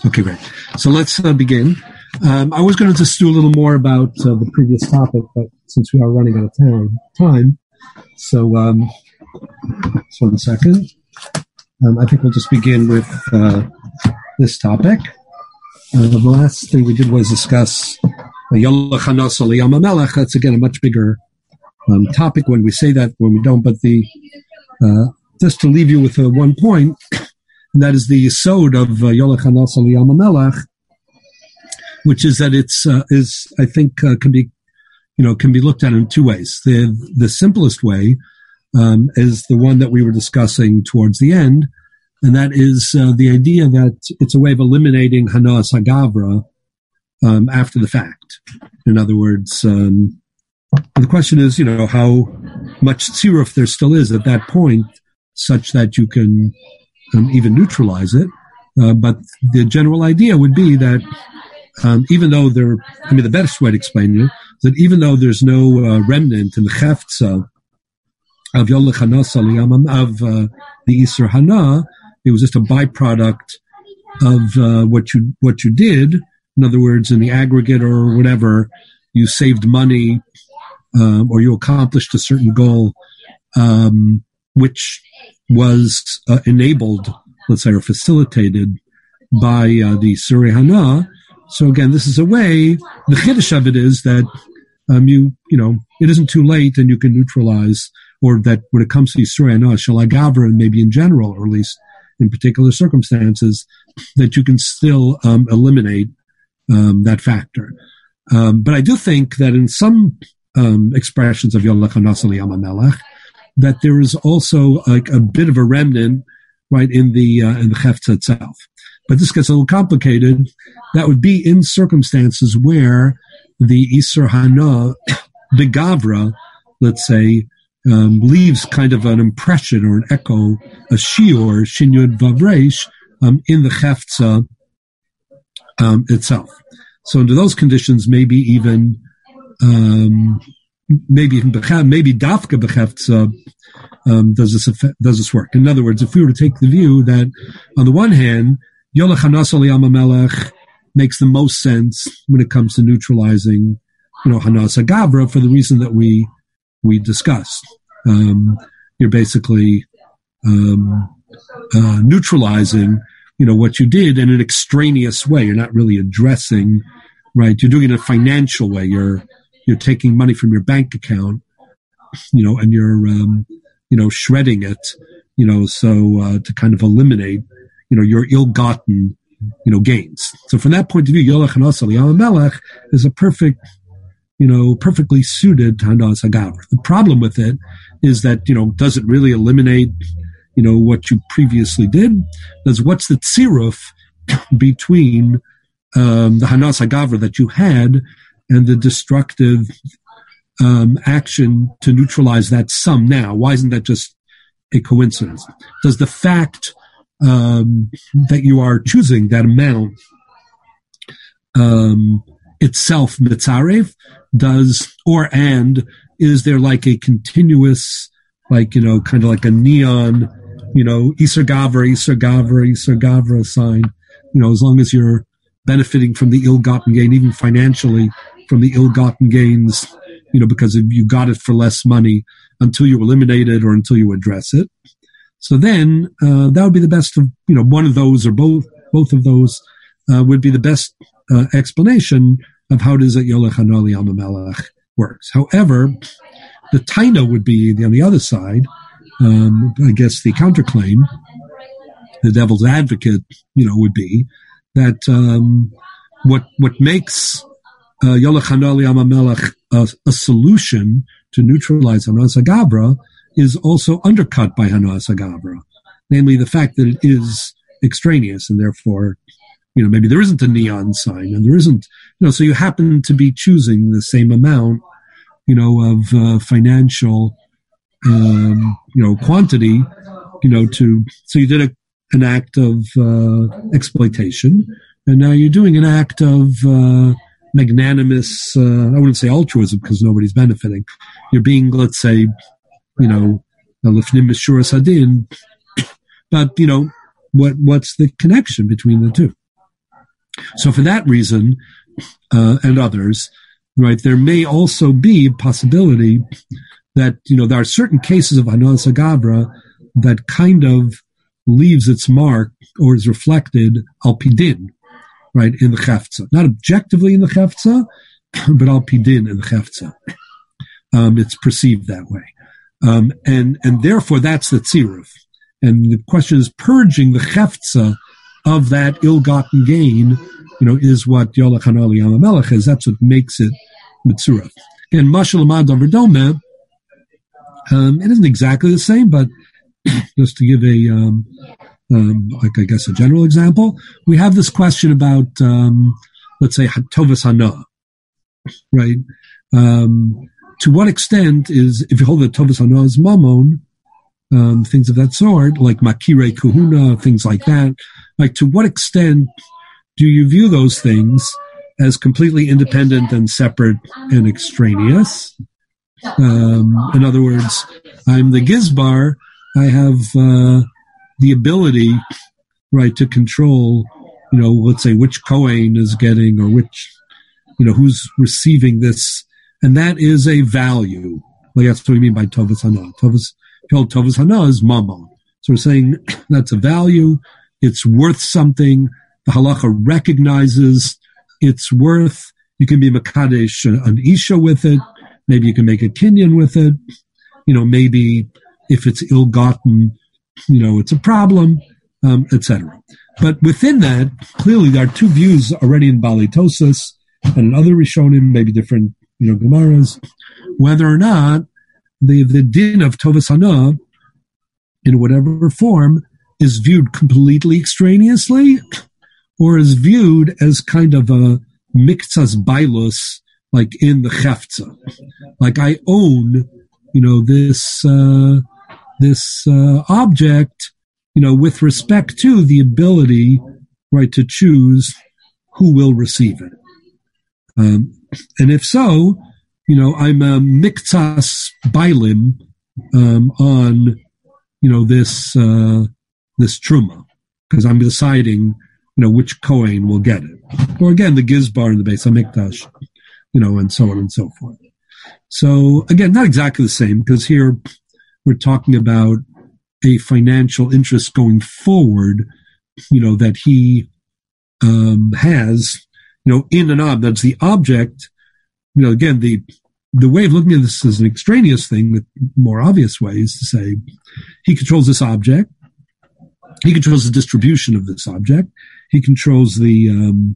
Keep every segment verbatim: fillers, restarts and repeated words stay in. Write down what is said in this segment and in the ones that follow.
Okay, great. So let's uh, begin. Um, I was going to just do a little more about uh, the previous topic, but since we are running out of time, time so um, just one second. Um, I think we'll just begin with uh, this topic. Uh, the last thing we did was discuss Yolech Hanos Yam HaMelech. That's again a much bigger um, topic when we say that, when we don't. But the uh, just to leave you with uh, one point. And that is the yesod of uh, Yolech Hanos Yam HaMelech, which is that it's uh, is I think uh, can be you know can be looked at in two ways. The the simplest way um, is the one that we were discussing towards the end, and that is uh, the idea that it's a way of eliminating Hanas Hagavra um, after the fact. In other words, um, the question is you know how much tziruf there still is at that point, such that you can Um, even neutralize it, uh, but the general idea would be that um, even though there, I mean, the best way to explain it is that even though there's no uh, remnant in the cheftza of Yolech Hanos of uh, the Isser Hana, it was just a byproduct of uh, what you what you did. In other words, in the aggregate or whatever, you saved money um, or you accomplished a certain goal, um, which was uh, enabled, let's say, or facilitated by uh, the Surei Hana. So again, this is a way, the chiddush of it is that um, you, you know, it isn't too late and you can neutralize, or that when it comes to Surei Hana, Shalagavra, and maybe in general, or at least in particular circumstances, that you can still um, eliminate um, that factor. Um, but I do think that in some um, expressions of Yolech Hanos Yam HaMelech, that there is also like a bit of a remnant, right, in the uh, in the cheftza itself. But this gets a little complicated. That would be in circumstances where the Isser Hana, the Gavra, let's say, um, leaves kind of an impression or an echo, a shiur, shin yud vav reish, um, in the cheftza um, itself. So under those conditions, maybe even um, maybe maybe dafka b'cheftza um, does this does this work? In other words, if we were to take the view that on the one hand, Yolech Hanos Yam HaMelech makes the most sense when it comes to neutralizing, you know, Hanas Hagavra for the reason that we we discussed. Um, you're basically um, uh, neutralizing, you know, what you did in an extraneous way. You're not really addressing, right? You're doing it in a financial way. You're You're taking money from your bank account, you know, and you're, um, you know, shredding it, you know, so uh, to kind of eliminate, you know, your ill-gotten, you know, gains. So from that point of view, Yolech Hanos Yam HaMelech is a perfect, you know, perfectly suited to Hanas Hagavra. The problem with it is that, you know, does it really eliminate, you know, what you previously did? Does what's the tziruf between um, the Hanas Hagavra that you had and the destructive um, action to neutralize that sum now? Why isn't that just a coincidence? Does the fact um, that you are choosing that amount um, itself mitzarev? Does, or and, is there like a continuous, like, you know, kind of like a neon, you know, Isser Gavra, Isser Gavra, Isser Gavra sign, you know, as long as you're benefiting from the ill-gotten gain, even financially, from the ill-gotten gains, you know, because you got it for less money until you eliminate it or until you address it. So then uh, that would be the best of, you know, one of those or both both of those uh, would be the best uh, explanation of how it is that Yolech Hanos Yam HaMelech works. However, the taina would be on the other side, um, I guess the counterclaim, the devil's advocate, you know, would be that um, what what makes Uh, Yolech Hanos Yam HaMelech, a, a solution to neutralize Hanas Hagavra, is also undercut by Hanas Hagavra. Namely, the fact that it is extraneous and therefore, you know, maybe there isn't a neon sign and there isn't, you know, so you happen to be choosing the same amount, you know, of uh, financial, um, you know, quantity, you know, to, so you did a, an act of uh, exploitation, and now you're doing an act of, uh, magnanimous, uh, I wouldn't say altruism because nobody's benefiting. You're being, let's say, you know, lifnim mishuras hadin, but, you know, what what's the connection between the two? So for that reason, uh, and others, right, there may also be a possibility that, you know, there are certain cases of Hanas Agavra that kind of leaves its mark or is reflected al pidin, right, in the Chefza. Not objectively in the Chefza, but al pidin in the Chefza. Um, it's perceived that way. Um, and, and therefore that's the tziruf. And the question is purging the Chefza of that ill-gotten gain, you know, is what Yolach Hanali Amamelech is. That's what makes it Mitzurah. Again, Mashal Amad Averdome, um, it isn't exactly the same, but just to give a, um, um, like I guess a general example, we have this question about, um, let's say, Tovas Hana, right? Um, to what extent is, if you hold that Tovas Hana is Mammon, um, things of that sort, like Makire Kahuna, things like that, like to what extent do you view those things as completely independent and separate and extraneous? Um, in other words, I'm the Gizbar. I have uh, the ability, right, to control, you know, let's say which Kohen is getting or which, you know, who's receiving this, and that is a value. Like that's what we mean by Tovas Hana. Tovas, Tovas Hana is Mammon. So we're saying that's a value. It's worth something. The halacha recognizes its worth. You can be makadesh an isha with it. Maybe you can make a kinyan with it. You know, maybe if it's ill-gotten, you know, it's a problem, um, et cetera. But within that, clearly there are two views already in Bali Tosas and in other Rishonim, maybe different, you know, Gemaras, whether or not the, the din of Tovas Hana, in whatever form, is viewed completely extraneously or is viewed as kind of a miktsas bailus, like in the Chefza. Like I own, you know, this, uh, this, uh, object, you know, with respect to the ability, right, to choose who will receive it. Um, and if so, you know, I'm a miktsas bailim, um, on, you know, this, uh, this truma, because I'm deciding, you know, which Kohen will get it. Or again, the Gizbar in the Beis HaMikdash, you know, and so on and so forth. So again, not exactly the same, because here we're talking about a financial interest going forward, you know, that he um, has, you know, in an object. That's the object. You know, again, the the way of looking at this as an extraneous thing, the more obvious way is to say he controls this object. He controls the distribution of this object. He controls the, um,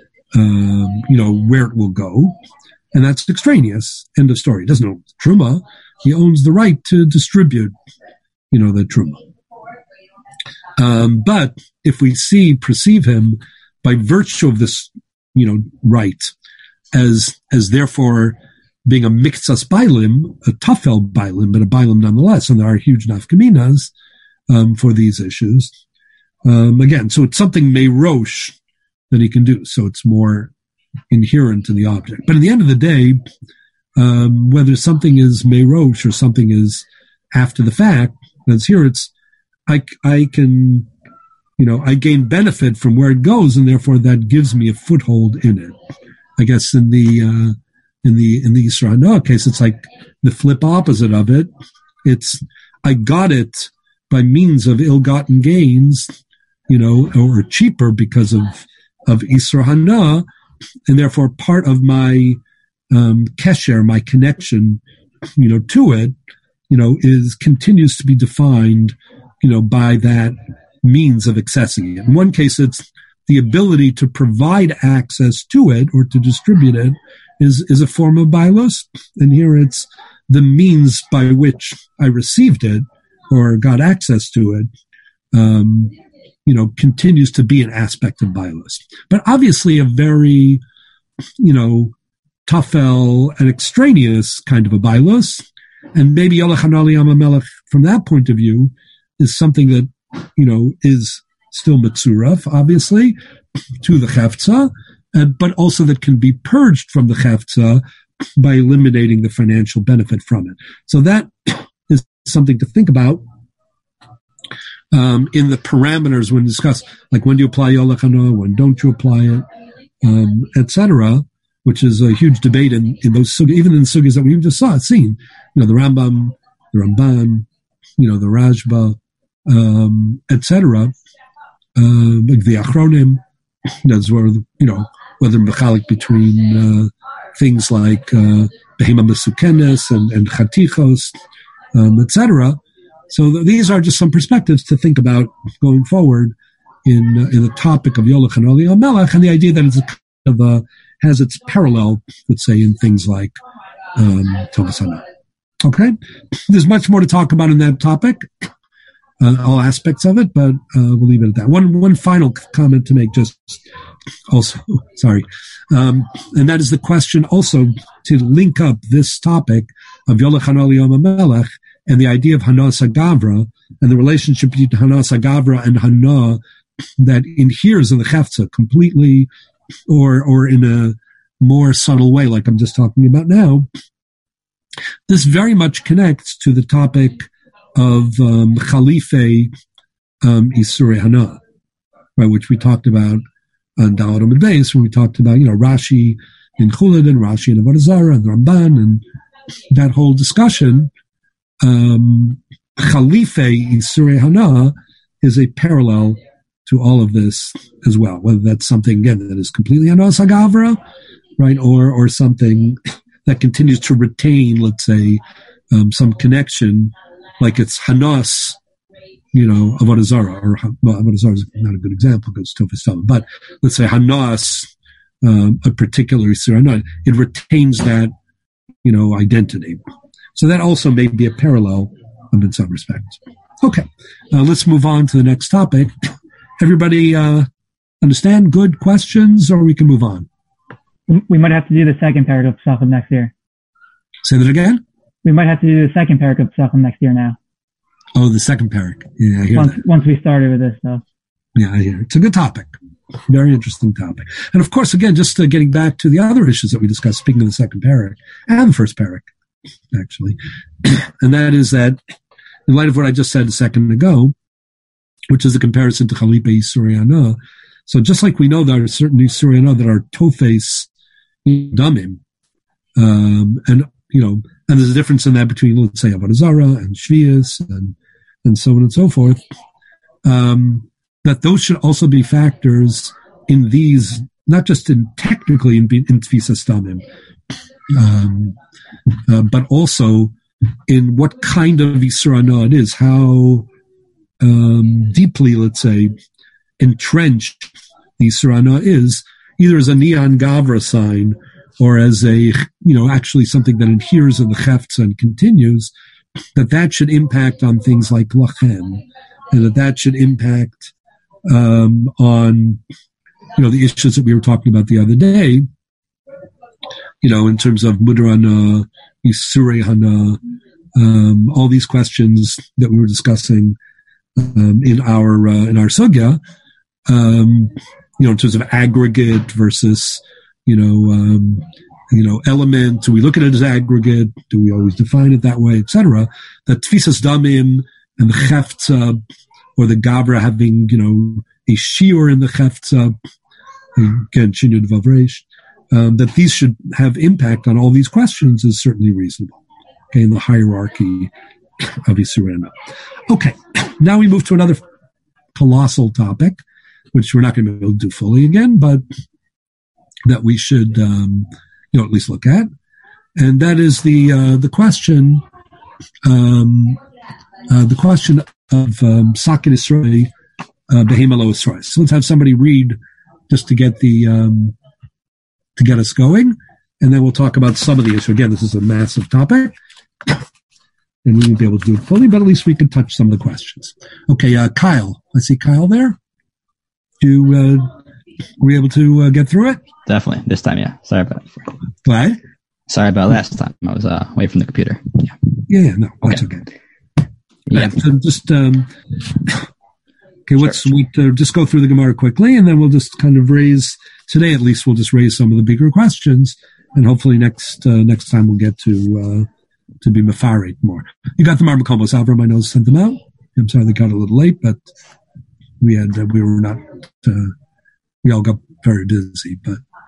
um, you know, where it will go. And that's extraneous. End of story. He doesn't own Truma. He owns the right to distribute, you know, the Truma. Um, but if we see, perceive him by virtue of this, you know, right as, as therefore being a miktsas bailim, a tafel bailim, but a bailim nonetheless, and there are huge nafkaminas, um, for these issues. Um, again, so it's something meirosh that he can do. So it's more inherent to the object. But at the end of the day, um, whether something is meirosh or something is after the fact, as here it's, I, I can, you know, I gain benefit from where it goes, and therefore that gives me a foothold in it. I guess in the, uh, in the, in the Yisra Hana case, it's like the flip opposite of it. It's, I got it by means of ill-gotten gains, you know, or cheaper because of, of Yisra Hana, and therefore part of my, um, kesher, my connection, you know, to it, you know, is, continues to be defined, you know, by that means of accessing it. In one case, it's the ability to provide access to it or to distribute it is, is a form of bailus. And here it's the means by which I received it or got access to it, um, you know, continues to be an aspect of bailus. But obviously a very, you know, tafel and extraneous kind of a bailus. And maybe Yolach Hanali Amamelech, from that point of view, is something that, you know, is still Metzuraf, obviously, to the Chefza, uh, but also that can be purged from the Chefza by eliminating the financial benefit from it. So that is something to think about um, in the parameters when discussed, like when do you apply Yolach Hana, when don't you apply it, um, et cetera, which is a huge debate in, in those sugyas, even in the sugyas that we just saw, seen, you know, the Rambam, the Ramban, you know, the Rashba, um, et cetera, uh, like the Achronim, that's where, you know, whether mechalik between uh, things like uh, Behema Mesukenes and, and Chatichos, um, et cetera. So th- these are just some perspectives to think about going forward in uh, in the topic of Yolech Hanoli HaMelech, and the idea that it's a kind of a, has its parallel, let's say, in things like um, Tovas Hana. Okay? There's much more to talk about in that topic, uh, all aspects of it, but uh, we'll leave it at that. One one final comment to make, just also, sorry, um, and that is the question also to link up this topic of Yolech Hanoli HaMelech and the idea of Hana Sagavra and the relationship between Hana Sagavra and Hana that inheres in the Chefza completely or or in a more subtle way, like I'm just talking about now. This very much connects to the topic of um, Khalife um, Isurei Hana, right, which we talked about on Daled Amud Beis, when we talked about, you know, Rashi in Chulad and Rashi in Avodah Zarah and Ramban and that whole discussion. Um, Khalife Isurei Hana is a parallel to all of this as well, whether that's something, again, that is completely Hana Sagavra, right, or or something that continues to retain, let's say, um, some connection, like it's Hanas, you know, Avodah Zarah, or well, Avodah Zarah is not a good example because it's Tofes, but let's say Hanas, um, a particular Yisur, it retains that, you know, identity. So that also may be a parallel um, in some respects. Okay, uh, let's move on to the next topic. Everybody uh, understand? Good questions, or we can move on? We might have to do the second paragraph of Pesachim next year. Say that again? We might have to do the second paragraph of Pesachim next year now. Oh, the second paragraph. Yeah, I hear once, that. Once we started with this stuff. Yeah, I hear. It's a good topic. Very interesting topic. And of course, again, just uh, getting back to the other issues that we discussed, speaking of the second paragraph, and the first paragraph, actually. And that is that, in light of what I just said a second ago, which is a comparison to Khalife Isurei Hana, so just like we know there are certain Isurei Hana that are Tofes Damim, um, and, you know, and there's a difference in that between, let's say, Avodah Zarah and Shvius and, and so on and so forth, um, that those should also be factors in these, not just in technically in, in Tfisas Damim, um, uh, but also in what kind of Yisur Hana it is, how um, deeply, let's say, entrenched the Yisur Hana is, either as a Nian Gavra sign or as a, you know, actually something that adheres in the Chefza and continues, that that should impact on things like Lachem, and that that should impact um, on, you know, the issues that we were talking about the other day, you know, in terms of Mudar Hana, Yisurei Hana, um, all these questions that we were discussing um, in our uh, in our sugya, um, you know, in terms of aggregate versus, you know, um, you know, element. Do we look at it as aggregate? Do we always define it that way, et cetera? That Tfisas Damim and the Chefza, or the Gavra having, you know, a shiur in the Chefza, again, Shinyud Vavresh, um, that these should have impact on all these questions is certainly reasonable, okay, in the hierarchy of Yisur Hana. Okay, now we move to another colossal topic, which we're not going to be able to do fully again, but that we should, um, you know, at least look at, and that is the uh, the question, um, uh, the question of um, Sakin Yisroi, uh, Behema Lo Yisroi. So let's have somebody read just to get the um, to get us going, and then we'll talk about some of the issues. Again, this is a massive topic, and we won't be able to do it fully, but at least we can touch some of the questions. Okay, uh, Kyle, I see Kyle there. You uh, were you able to uh, get through it? Definitely. This time, yeah. Sorry about it. What? Sorry about last time. I was uh, away from the computer. Yeah. Yeah, yeah no, that's okay. okay. Yeah. Right, so just, um, okay, Sure. let's we, uh, just go through the Gemara quickly, and then we'll just kind of raise, today at least, we'll just raise some of the bigger questions, and hopefully next uh, next time we'll get to uh, to be mefaret more. You got the Marmakomos. Avram, I know, sent them out. I'm sorry they got a little late, but we had, uh, we were not, uh, we all got very busy, but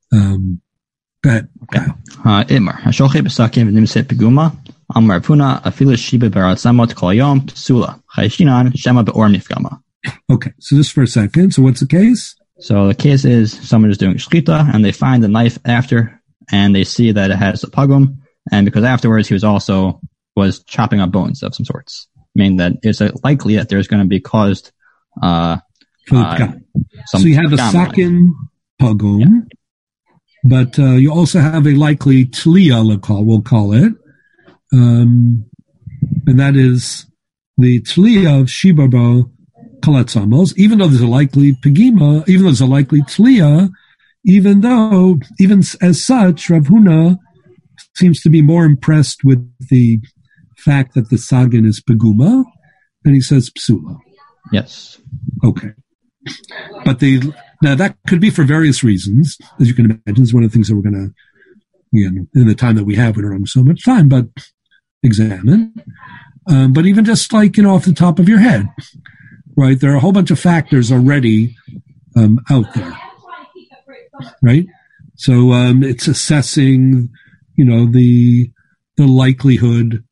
Um, go ahead. Okay. Uh, Itmar. Hashoche b'sakim v'nimset piguma. Amar puna afilu shiba baratzamot kol yom psula. Chayshinan shema be'or nifgama. Okay, so just for a second. So what's the case? So the case is someone is doing shchita and they find the knife after and they see that it has a pugum, and because afterwards he was also was chopping up bones of some sorts, meaning that it's likely that there's going to be caused uh, For the uh some so you have a pagam. sakin pugum, yeah. But uh, you also have a likely tliya, we'll call, we'll call it, um, and that is the tliya of shibabo kalatzamos. Even though there's a likely pagima, even though there's a likely tliya, even though, even as such, Rav Huna seems to be more impressed with the fact that the sagin is paguma, and he says psula. Yes. Okay. But the now that could be for various reasons, as you can imagine. It's one of the things that we're going to, you know, in the time that we have, we don't have so much time, but examine. Um, but even just like, you know, off the top of your head, right? There are a whole bunch of factors already um, out there, right? So um, it's assessing, you know, the the likelihood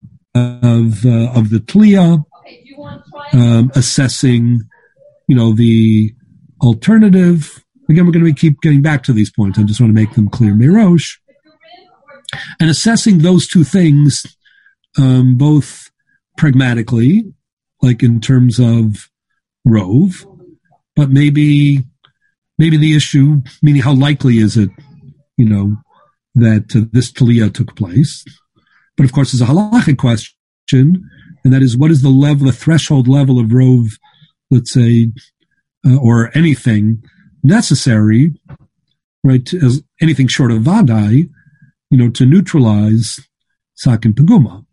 of uh, of the tliya, um, assessing, you know, the alternative. Again, we're going to keep getting back to these points. I just want to make them clear, Mirosh. And assessing those two things, um, both pragmatically, like in terms of rove, but maybe, maybe the issue, meaning how likely is it, you know, that uh, this tliya took place. But of course, there's a halachic question, and that is, what is the level, the threshold level of rove, let's say, uh, or anything necessary, right, as anything short of vadai, you know, to neutralize sakin paguma,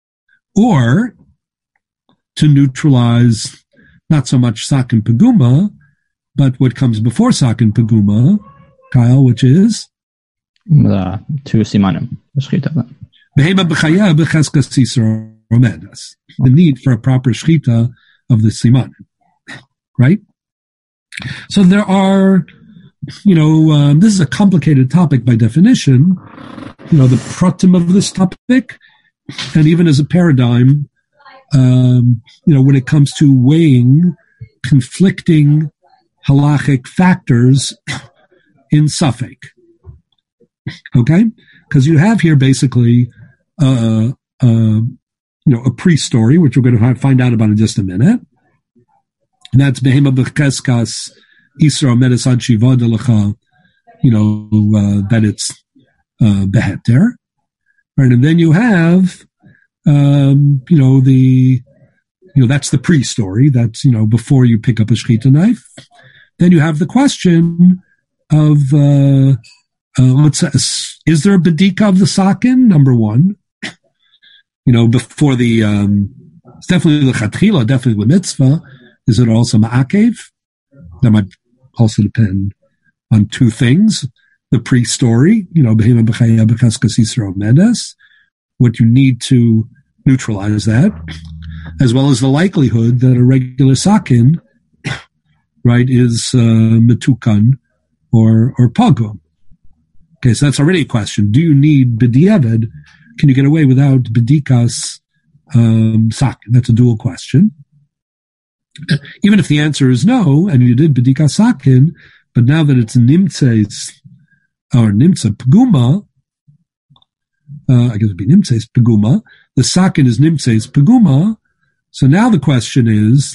or to neutralize not so much sakin paguma, but what comes before sakin paguma, Kyle, which is Uh, two simanim. The need for a proper shchita of the simanim, right? So there are, you know, um, this is a complicated topic by definition, you know, the pratim of this topic, and even as a paradigm, um, you know, when it comes to weighing conflicting halachic factors in Suffolk. Okay? Because you have here basically, uh, uh, you know, a pre-story, which we're going to find out about in just a minute. And that's Behema B'cheskas Isra Medes Ad Shiva Delecha, you know, uh, that it's uh, Beheter. Right? And then you have, um, you know, the, you know, that's the pre-story. That's, you know, before you pick up a shechita knife. Then you have the question of, uh, uh, let's say, is there a bedika of the sakin? Number one. You know, before the, um, it's definitely the chatchila, definitely the mitzvah. Is it also ma'akev? That might also depend on two things. The pre-story, you know, behema b'chaya b'cheskas Yisro medes, what you need to neutralize that, as well as the likelihood that a regular sakin, right, is uh, metukan or or pagum. Okay, so that's already a question. Do you need b'diavad? Can you get away without b'dikas um, sakin? That's a dual question. Even if the answer is no, and you did b'dikas sakin, but now that it's nimtzeis or nimtze paguma, uh, I guess it'd be nimtzeis paguma. The sakin is nimtzeis paguma. So now the question is,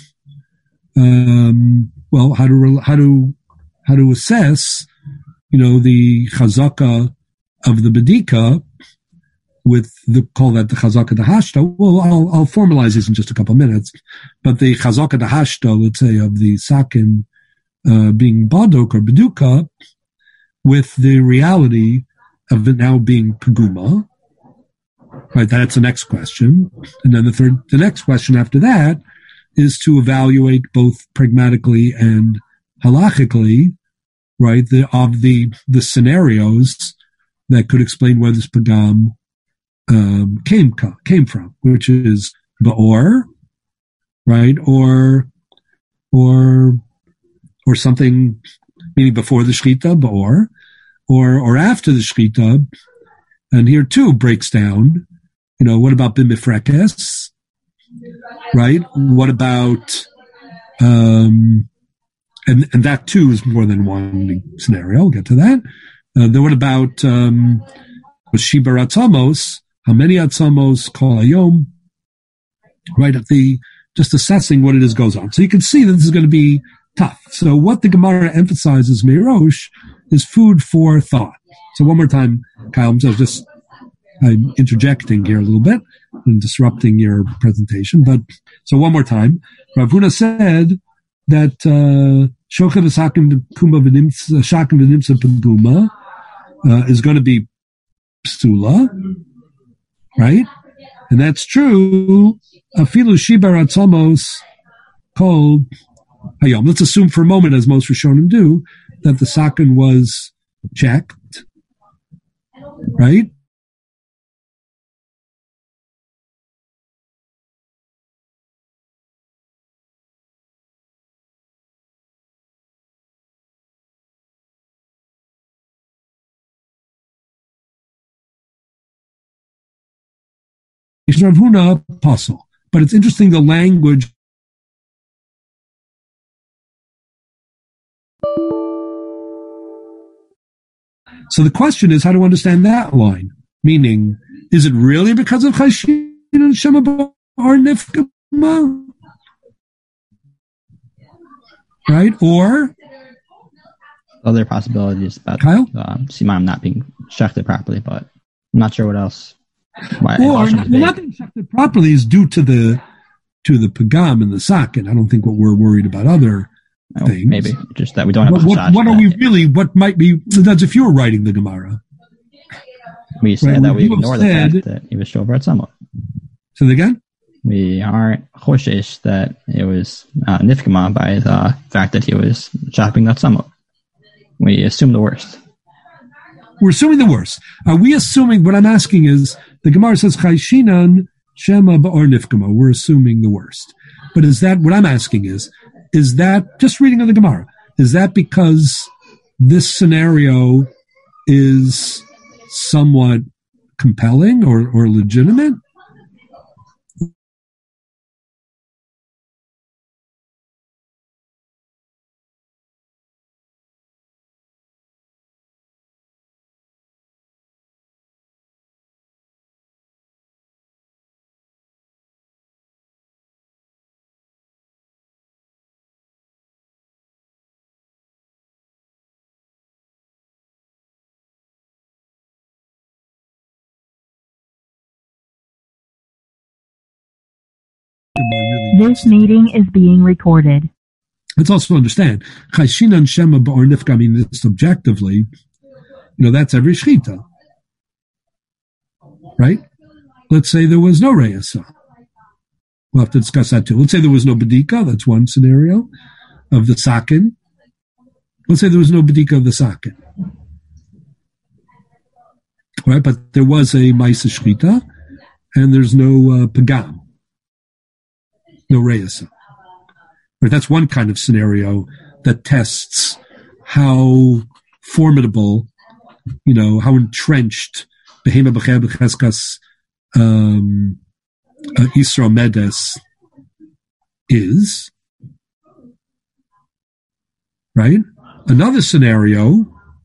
um, well, how to how to how to assess, you know, the chazaka of the bedika with the, call that the chazaka dehashta. Well, I'll, I'll formalize this in just a couple of minutes, but the chazaka dehashta, let's say, of the sakin uh, being badok or beduka, with the reality of it now being paguma, right? That's the next question, and then the third, the next question after that is to evaluate both pragmatically and halachically, right, the, of the, the scenarios that could explain where this pagam um, came came from, which is ba'or, right, or or or something, meaning before the shechita, ba'or, or or after the shechita, and here too breaks down. You know, what about bimifrekes? Right? What about, um, and, and that too is more than one scenario. I'll get to that. Uh, then what about, um, Shibar Atzamos? How many Atzamos call Ayom? Right at the, just assessing what it is goes on. So you can see that this is going to be tough. So what the Gemara emphasizes, Meirosh, is food for thought. So one more time, Kyle, I'm just, I'm interjecting here a little bit and disrupting your presentation. But so one more time, Rav Huna said that Shochet v'sakim kumba v'nimtza shakim v'nimtza peguma is going to be psula, right? And that's true. Afilu shibar atzamos called hayom. Let's assume for a moment, as most Rishonim do, that the sakin was checked, right? Rav Huna apostle, but it's interesting the language. So the question is how to understand that line. Meaning, is it really because of Chayshin and Shema or Nifkama? Right? Or other possibilities about Kyle? Uh, Simam not being shechted properly, but I'm not sure what else. Why, or not, not being shechted properly is due to the to the pagam and the sakin. I don't think what we're worried about other oh, things. Maybe just that we don't have what, a what, what are we really? What might be? That's if you were writing the Gemara. We said right, that we ignore said, the fact that he was shover at somewhat. Say that again. We aren't choshesh that it was uh, nifkama by the fact that he was chopping that somewhat. We assume the worst. We're assuming the worst. Are we assuming, what I'm asking is, the Gemara says, Chayshinan, Shema, or Nifkama. We're assuming the worst. But is that, what I'm asking is, is that, just reading of the Gemara, is that because this scenario is somewhat compelling or, or legitimate? This meeting is being recorded. Let's also understand, Chayshinan Shema or Nifka, I mean, this objectively, you know, that's every shechita. Right? Let's say there was no reyasa. We'll have to discuss that too. Let's say there was no bedika, that's one scenario, of the sakin. Let's say there was no bedika of the sakin. Right? But there was a maisa shechita, and there's no uh, pagam. No reyasa. Right, that's one kind of scenario that tests how formidable, you know, how entrenched Behema B'chei B'cheskas um, uh, Yisro Medes is. Right? Another scenario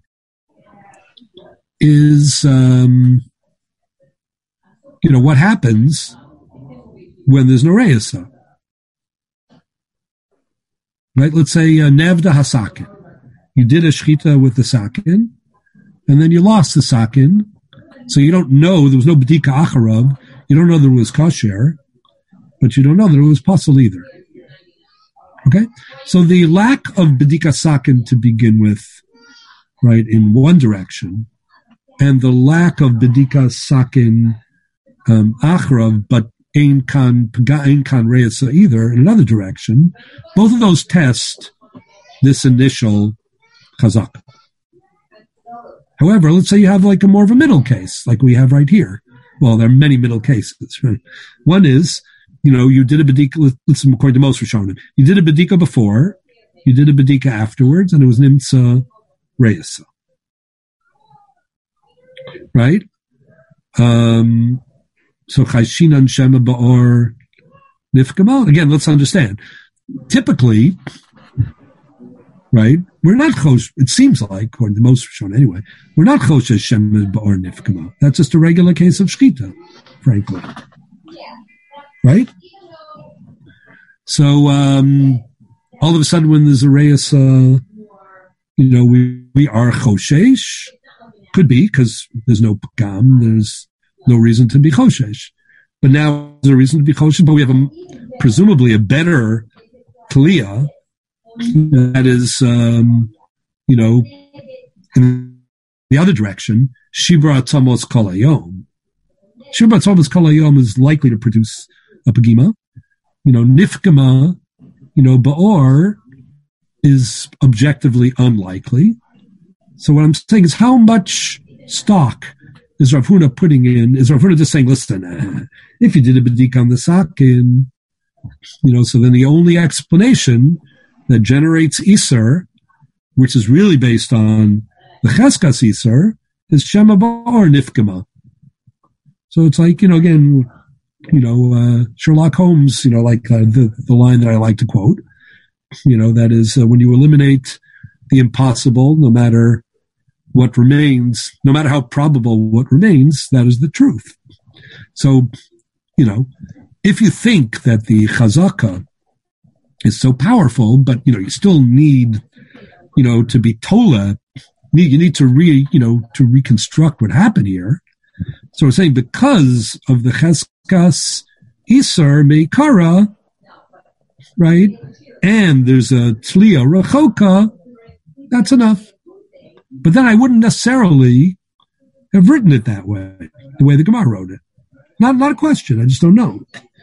is, um, you know, what happens when there's no reyasa. Right, let's say uh, Nevda Hasakin. You did a shechita with the sakin, and then you lost the sakin, so you don't know, there was no bedika acharav, you don't know there was kosher, but you don't know that it was pasul either. Okay? So the lack of bedika sakin to begin with, right, in one direction, and the lack of bedika sakin um, acharav, but Ein kan ein kan reyasa either in another direction. Both of those test this initial chazaka. However, let's say you have like a more of a middle case, like we have right here. Well, there are many middle cases. Right? One is, you know, you did a bedika. Let's according to most Rishonim, you did a bedika before, you did a bedika afterwards, and it was nimtza reyasa. right? Um, so Chayshinan Shema Ba'or Nifkama. Again, let's understand. Typically, right, we're not chosh, it seems like, according to most Rishonim anyway, we're not choshesh Shema Ba'or Nifkama. That's just a regular case of Shchita, frankly. Right? So, um, all of a sudden when there's a reis, uh, you know, we, we are choshesh. Could be, because there's no pagam, there's no reason to be choshesh. But now there's a reason to be choshesh, but we have a, presumably a better kliyah that is, um, you know, in the other direction, shibra tzamos kol hayom. Shibra tzamos kol hayom is likely to produce a pagima. You know, nifkama, you know, ba'or is objectively unlikely. So what I'm saying is, how much stock is Rav Huna putting in? Is Rav Huna just saying, listen, uh, if you did a bedik on the sakin, you know, so then the only explanation that generates Isser, which is really based on the Cheskas Isser, is Shema Ba'or Nifkama. So it's like, you know, again, you know, uh, Sherlock Holmes, you know, like uh, the, the line that I like to quote, you know, that is uh, when you eliminate the impossible, no matter what remains, no matter how probable what remains, that is the truth. So, you know, if you think that the chazaka is so powerful, but, you know, you still need, you know, to be tola, you need to re, you know, to reconstruct what happened here. So we're saying because of the cheskas isar meikara, right? And there's a tliya rachoka, that's enough. But then I wouldn't necessarily have written it that way, the way the Gemara wrote it. Not, not a question. I just don't know.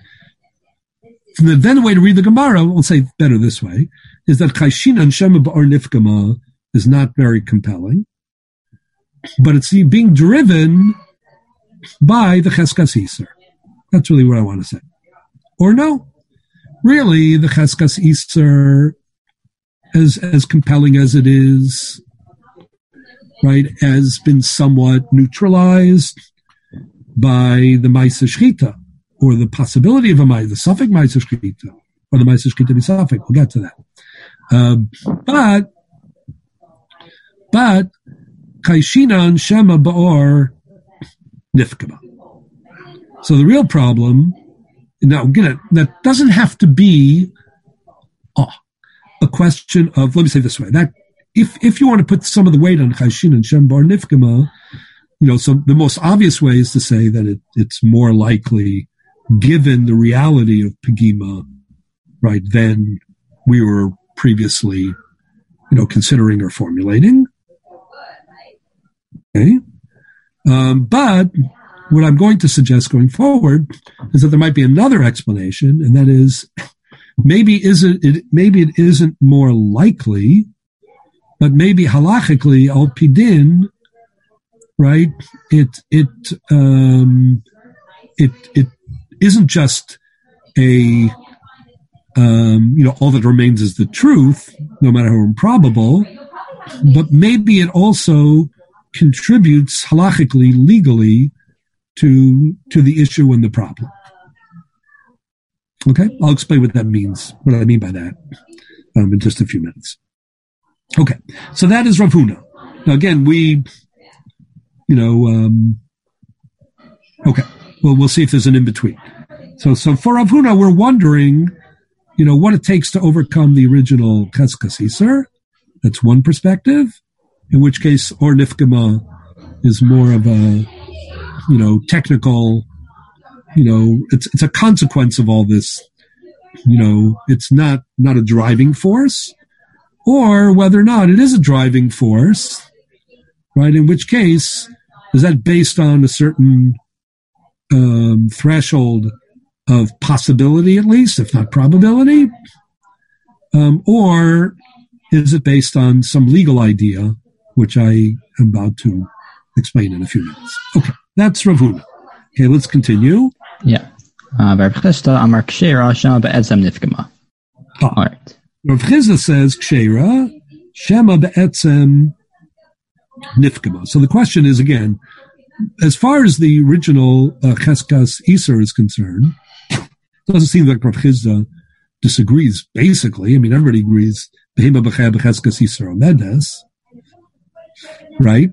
And then the way to read the Gemara, we'll say better this way, is that Chayshinan Shema Ba'or Nifkama is not very compelling, but it's being driven by the Cheskas Isar. That's really what I want to say. Or no, really, the Cheskas Isar, as as compelling as it is, right, has been somewhat neutralized by the Ma'aseh Shchita, or the possibility of a Ma'aseh, the Safek Ma'aseh Shchita, or the Ma'aseh Shchita B'Safek. We'll get to that. Um, but, but, Chayshinan Shema Ba'or Nifkama. So the real problem, now again, that doesn't have to be oh, a question of, let me say it this way, that if if you want to put some of the weight on Chayshin and Shem Ba'or Nifkama, you know, so the most obvious way is to say that it, it's more likely, given the reality of Pegima, right, than we were previously, you know, considering or formulating. Okay. Um, but what I'm going to suggest going forward is that there might be another explanation, and that is maybe isn't it maybe it isn't more likely, but maybe halachically al pidin, right? It it um, it it isn't just a um, you know, all that remains is the truth, no matter how improbable, but maybe it also contributes halachically, legally, to to the issue and the problem. Okay, I'll explain what that means, what I mean by that, um, in just a few minutes. Okay, so that is Rav Huna. Now again, we, you know, um, okay, well, we'll see if there's an in-between. So, so for Rav Huna, we're wondering, you know, what it takes to overcome the original Cheskas Isar. That's one perspective, in which case, or Nifkama is more of a, you know, technical, you know, it's it's a consequence of all this, you know, it's not, not a driving force, or whether or not it is a driving force, right? In which case, is that based on a certain um, threshold of possibility, at least, if not probability? Um, or is it based on some legal idea, which I am about to explain in a few minutes? Okay, that's Rav Huna. Okay, let's continue. Yeah. Uh, Rav Chisda Amar Kshera Shema Be'etzem Nifkama. All right. Rav Chisda says Kshera Shema Be'etzem Nifkama. So the question is, again, as far as the original uh, Cheskas Iser is concerned, it doesn't seem like Rav Chisda disagrees, basically. I mean, everybody agrees, Behema B'chaya B'Cheskas Iser Omedes, right?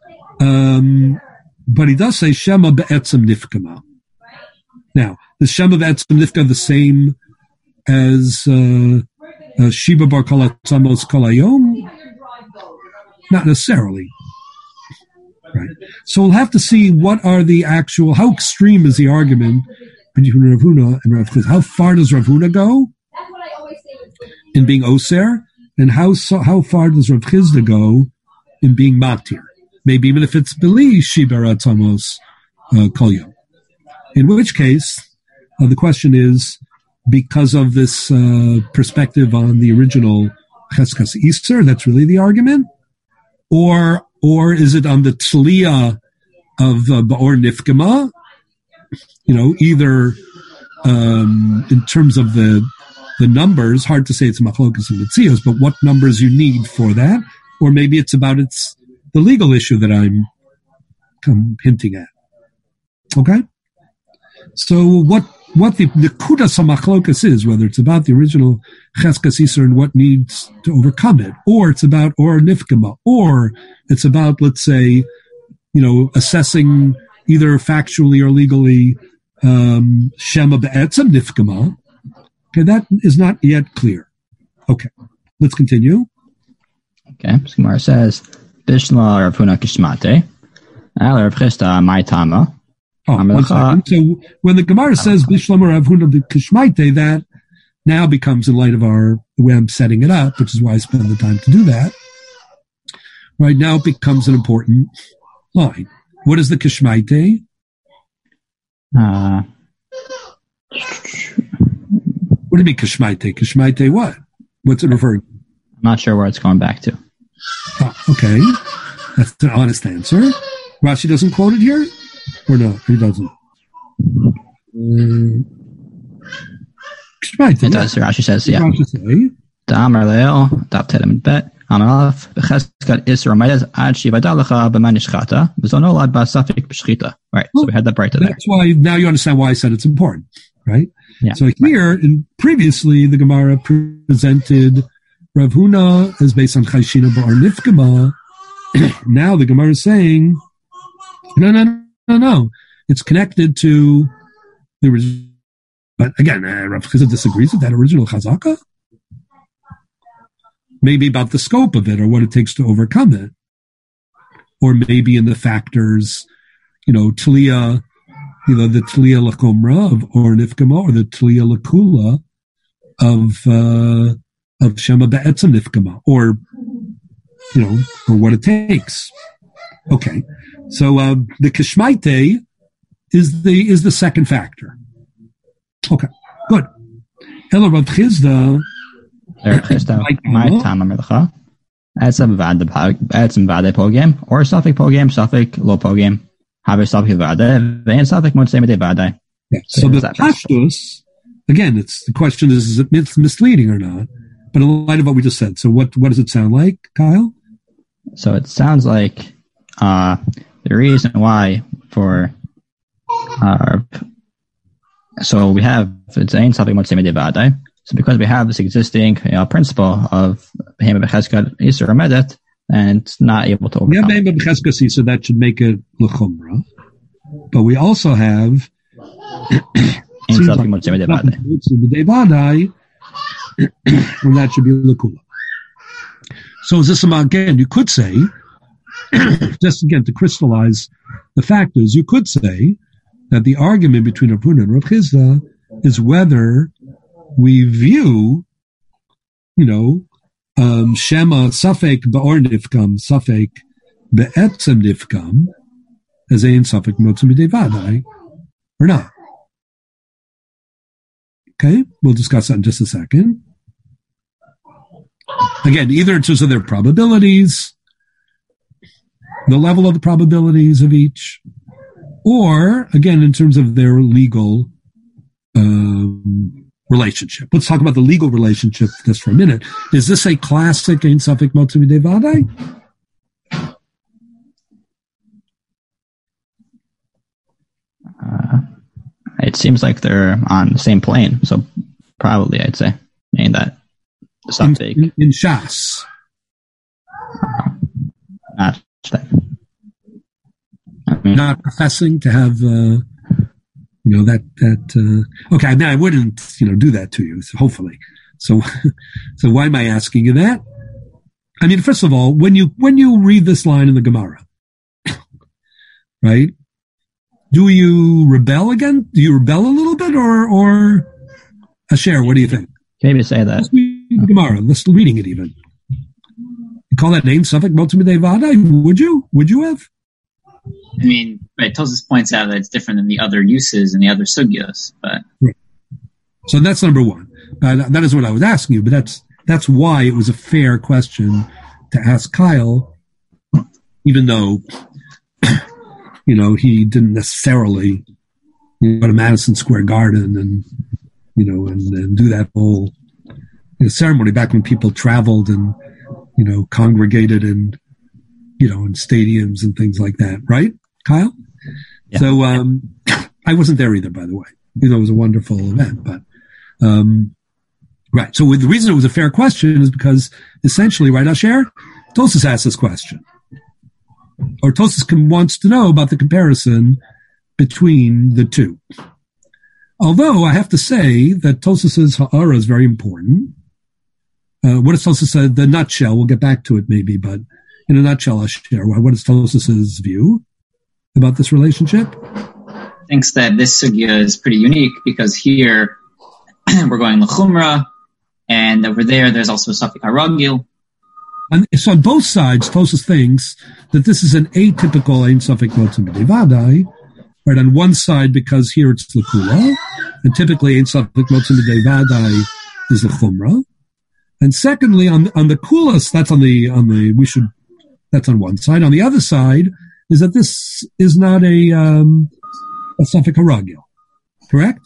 Um, but he does say Shema Be'etzem Nifkama. Now, is Shema Be'etzem Nifka the same as uh, uh, Shiba Bar Kalatzamos Kalayom? Not necessarily. Right. So we'll have to see what are the actual, how extreme is the argument between Rav Huna and Rav Chisda. How far does Rav Huna go in being Oser? And how so, how far does Rav Chisda go in being Matir? Maybe even if it's Beli Shiba Ratzamos uh, Kolyo. In which case, uh, the question is, because of this uh, perspective on the original Cheskas Iser, that's really the argument? Or or is it on the Tliya of uh, Ba'or Nifkama? You know, either um, in terms of the the numbers, hard to say it's Machlokas and Mitzios, but what numbers you need for that, or maybe it's about its the legal issue that I'm, I'm hinting at. Okay? So what what the the Kudas HaMachlokas is, whether it's about the original Cheskas Iser and what needs to overcome it, or it's about Or Nifkama, or it's about, let's say, you know, assessing either factually or legally um, Shema Be'etzem Nifkama. Okay, that is not yet clear. Okay, let's continue. Okay, so Gemara says, Bishla Rav Huna Kishmate, Al Rav Chisda Mai Tama. Oh, one second. So when the Gemara says Bishlam Rav Huna Kishmaite, that now becomes, in light of our the way I'm setting it up, which is why I spend the time to do that. Right now, it becomes an important line. What is the Kishmaite? Uh, what do you mean Kishmaite? Kishmaite what? What's it referring to? I'm not sure where it's going back to. Oh, okay. That's an honest answer. Rashi doesn't quote it here? Or no, he doesn't. Um, it does. Rashi says, yeah. Da'amar Leo, Daf Tedem Bet, Amalaf, B'cheskat Isra Omedes, Ad Shiva Dalacha, B'man Ishchata, B'zonolad B'asafik B'shchita. Right, so we had that right there. That's why, now you understand why I said it's important, right? Yeah. So here, in, previously, the Gemara presented Rav Huna as based on Chayshina Ba'ar Nifkama. Now the Gemara is saying, no, no, no. No, no, it's connected to the original. But again, uh, Rav Chisda disagrees with that original Chazaka. Maybe about the scope of it or what it takes to overcome it. Or maybe in the factors, you know, Tliya, you know, the Tliya Lakomra of Or Nifkama or the Tliya Lakula of, uh, of Shema Be'etzem Nifkama. Or, you know, or what it takes. Okay. So uh, the Kishmaite is the is the second factor. Okay, good. Ela Rav Chisda. Rav Chisda. My time, Amelcha. Etzem vade etzem vade pogem or safik pogem safik lo pogem. Have safik vade vein safik motzei midei vade. So the pashtus, again, it's the question is is it misleading or not? But in light of what we just said, so what what does it sound like, Kyle? So it sounds like. Uh, the reason why for uh, so we have it's ain something much same divide. So because we have this existing you know, principle of Behema B'cheskat Iser Omedet, and it's not able to overcome. Yeah, Behema B'cheskat Iser, that should make it l'chumra. But we also have ain something much same divide. And that should be l'kula. So is this again? You could say. Just again to crystallize the factors, you could say that the argument between Rav Huna and Rav Chisda is whether we view, you know, um, Shema Safek Ba'or Nifkam, Safek Be'etzem Nifkam, as Ein Safek Motzim Midei Vadai, or not. Okay, we'll discuss that in just a second. Again, either in terms of their probabilities, the level of the probabilities of each, or, again, in terms of their legal um, relationship. Let's talk about the legal relationship just for a minute. Is this a classic Ein Safek Motzei Midei Vadai? it seems like they're on the same plane. So probably, I'd say, meaning that the suffix in, in Shas. Not that. I mean, Not professing to have, uh, you know, that, that, uh, okay, now I wouldn't, you know, do that to you, so hopefully. So, so why am I asking you that? I mean, first of all, when you, when you read this line in the Gemara, right, do you rebel again? Do you rebel a little bit or, or Asher, what do you think? Maybe say that. Let's read the Gemara. Let's reading it even. You call that name Suffolk Motzimidei Vadai? Would you? Would you have? I mean, right, Tosfos points out that it's different than the other uses and the other sugyos, but right. So that's number one. Uh, that is what I was asking you, but that's that's why it was a fair question to ask Kyle, even though you know he didn't necessarily you know, go to Madison Square Garden and you know and, and do that whole you know, ceremony back when people traveled and you know congregated in you know in stadiums and things like that, right, Kyle? Yeah. So um, I wasn't there either, by the way. You know, it was a wonderful event, but. Um, right. So with, the reason it was a fair question is because essentially, right, Asher? Tosfos asked this question. Or Tosfos can, wants to know about the comparison between the two. Although I have to say that Tosfos's ha'ara is very important. Uh, what does Tosfos say? The nutshell, we'll get back to it maybe, but in a nutshell, Asher, what is Tosfos's view about this relationship? Thinks that this sugya is pretty unique because here we're going l'chumra, and over there there's also a suffix haragil. And so on both sides, Tosfos thinks that this is an atypical ein suffix motzimidei vadai. Right, on one side because here it's l'kula, and typically ein suffix motzimidei vadai is l'chumra. And secondly, on on the kulas, that's on the on the we should that's on one side. On the other side is that this is not a um, a suffix haragil, correct?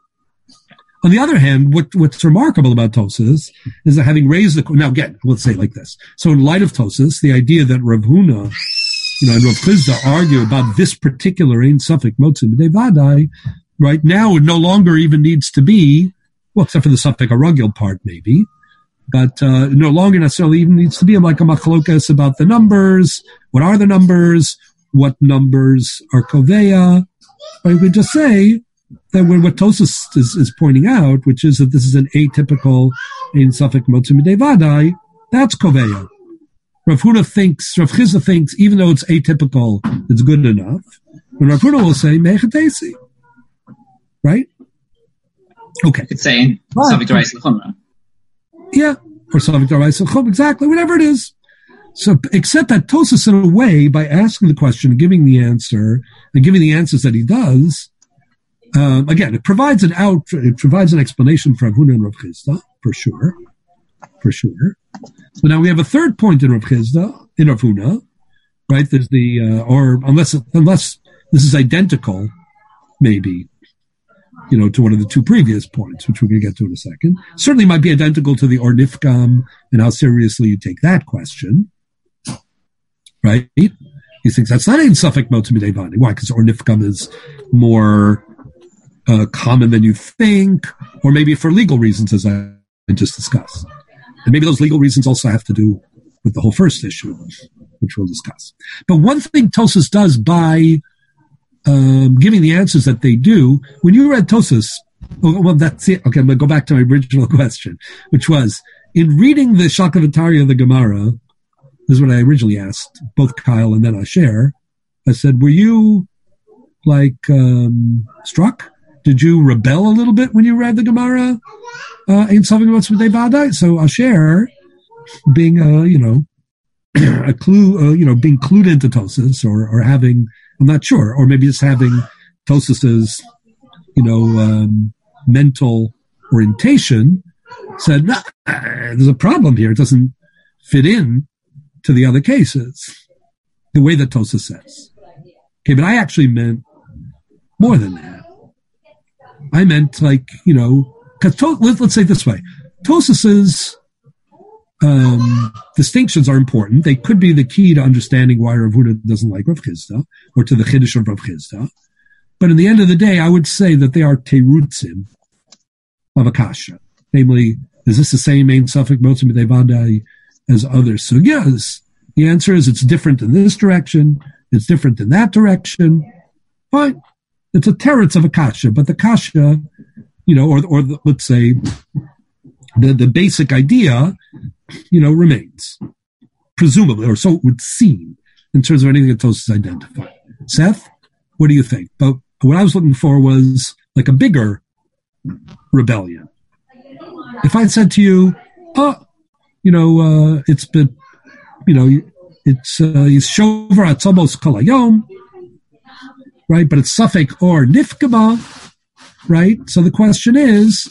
On the other hand, what, what's remarkable about Tosfos is that having raised the, now again, let's say it like this. So in light of Tosfos, the idea that Rav Huna, you know, and Rav Chizda argue about this particular ein suffix motzimidei vadai, right now it no longer even needs to be, well, except for the suffix haragil part maybe, but, uh, no longer necessarily even needs to be like a machlokas about the numbers. What are the numbers? What numbers are koveya? Right? We could just say, that when what Tosfos is, is pointing out, which is that this is an atypical ein suffix motzimidei vadai, that's koveya. Rav Huna thinks, Rav Chizda thinks, even though it's atypical, it's good enough. And Rav Huna will say mechatesi, right? Okay. It's saying suffix d'oraisa l'chumra. Yeah, or suffix d'oraisa l'chumra, exactly, whatever it is. So, except that Tosfos, in a way, by asking the question, giving the answer, and giving the answers that he does. Um, again, it provides an out, it provides an explanation for Rav Huna and Rav Chizda, for sure, for sure. So now we have a third point in Rav Chizda, in Rav Huna, right? There's the, uh, or unless, unless this is identical, maybe, you know, to one of the two previous points, which we're going to get to in a second. Certainly might be identical to the or nifkam and how seriously you take that question, right? He thinks that's not ein suffix motzimidei vadai. Why? Because or nifkam is more, Uh, common than you think, or maybe for legal reasons, as I just discussed. And maybe those legal reasons also have to do with the whole first issue, which we'll discuss. But one thing Tosfos does by um, giving the answers that they do, when you read Tosfos, oh, well, that's it. Okay, I'm going to go back to my original question, which was, in reading the Shakavatari of the Gemara, this is what I originally asked, both Kyle and then Asher, I said, were you, like, um, struck? Did you rebel a little bit when you read the Gemara? Uh, in something about Motzimidei vadai? So Asher, being a, you know, a clue, uh, you know, being clued into Tosfos or, or having, I'm not sure, or maybe just having Tosfos's, you know, um, mental orientation, said, nah, there's a problem here. It doesn't fit in to the other cases, the way that Tosfos says. Okay, but I actually meant more than that. I meant like, you know, because to- let, let's say it this way. Tosfos's um, distinctions are important. They could be the key to understanding why Rav Huna doesn't like Rav Chizda, or to the Chiddush of Rav Chizda. But in the end of the day, I would say that they are terutzim of a kasha. Namely, is this the same Ein Safek Motzim B'dei Vadai as other sugyas? The answer is it's different in this direction, it's different in that direction. Fine. It's a teretz of a kasha, but the kasha, you know, or, or the, let's say, the, the basic idea, you know, remains. Presumably, or so it would seem, in terms of anything that Tosfos identified. Seth, what do you think? But what I was looking for was like a bigger rebellion. If I said to you, oh, you know, uh, it's been, you know, it's, uh, it's Shover Atzamos Kol Hayom, right? But it's Safek or Nifkama, right? So the question is,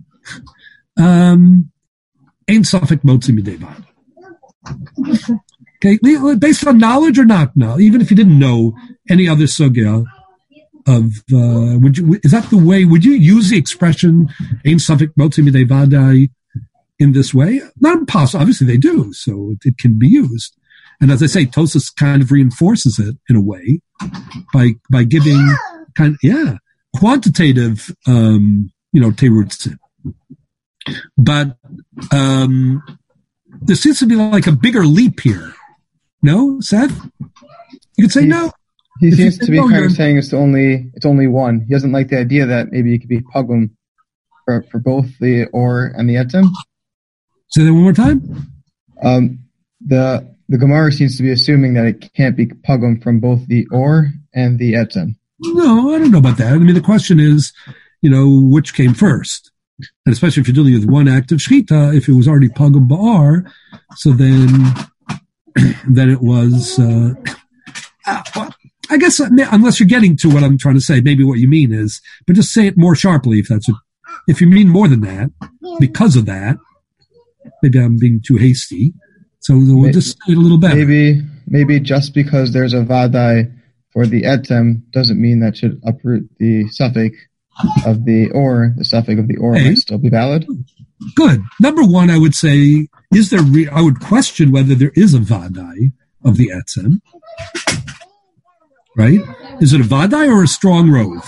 um, Ein Safek Motzi Midei Vadai. Okay, based on knowledge or not now, even if you didn't know any other sugya of, uh, would you, is that the way, would you use the expression Ein Safek Motzi Midei Vadai in this way? Not impossible. Obviously they do, so it can be used. And as I say, Tosfos kind of reinforces it in a way by, by giving kind of, yeah, quantitative, um, you know, terutzim. But, um, there seems to be like a bigger leap here. No, Seth? You could say he, no. He if seems to be no, kind of saying it's only it's only one. He doesn't like the idea that maybe it could be pugum for, for both the or and the etzem. Say that one more time. Um, the the Gemara seems to be assuming that it can't be pugum from both the or and the etzem. No, I don't know about that. I mean, the question is, you know, which came first? And especially if you're dealing with one act of shechita, if it was already pugum ba'ar, so then then it was. Uh, uh, well, I guess unless you're getting to what I'm trying to say, maybe what you mean is, but just say it more sharply if that's what, if you mean more than that, because of that. Maybe I'm being too hasty, so we'll maybe, just say it a little better. Maybe, maybe just because there's a vadai for the etzem doesn't mean that should uproot the suffix of the or. The suffix of the or hey, might still be valid. Good. Number one, I would say, is there? Re- I would question whether there is a vadai of the etzem. Right? Is it a vadai or a strong rove?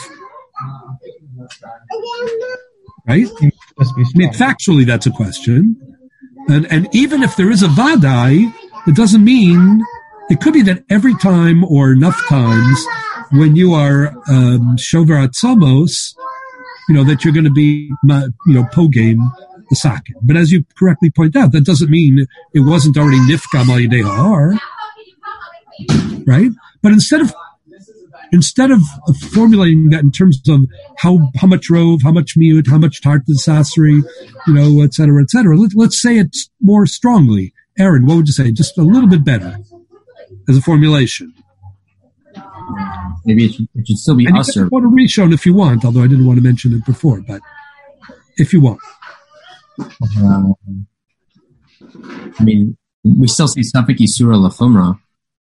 Right? I mean, factually, that's a question. And, and even if there is a vadai, it doesn't mean, it could be that every time or enough times when you are um, shover atzamos, you know, that you're going to be, you know, pogame the sakin. But as you correctly point out, that doesn't mean it wasn't already nifkam al yedei ha'ar, right? But instead of Instead of formulating that in terms of how how much rove, how much miut, how much tart sasri, you know, et cetera, et cetera, let, let's say it more strongly. Aaron, what would you say? Just a little bit better as a formulation. Maybe it should, it should still be and usher. You can quote a Rishon if you want, although I didn't want to mention it before, but if you want. Um, I mean, we still see Safek Yisura Lachumra.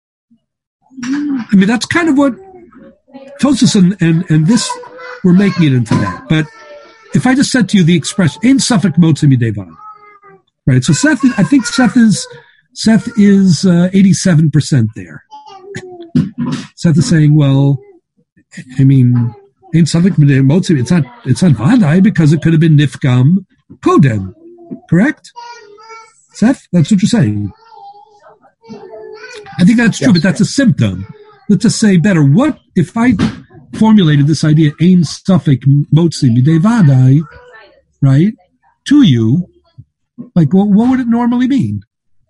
I mean, that's kind of what Tosfos and, and, and this, we're making it into that. But if I just said to you the expression, Ein Safek Motzi Midei Vadai, right? So Seth, I think Seth is, Seth is uh, eighty-seven percent there. Seth is saying, well, I mean, Ein Safek Midei Motzi, it's not, it's not Vadai because it could have been Nifkam Kodem, correct? Seth, that's what you're saying. I think that's true, yes, but that's a symptom. Let's just say better. What if I formulated this idea, Ein Safek Motzi Midei Vadai, right, to you? Like, what, what would it normally mean?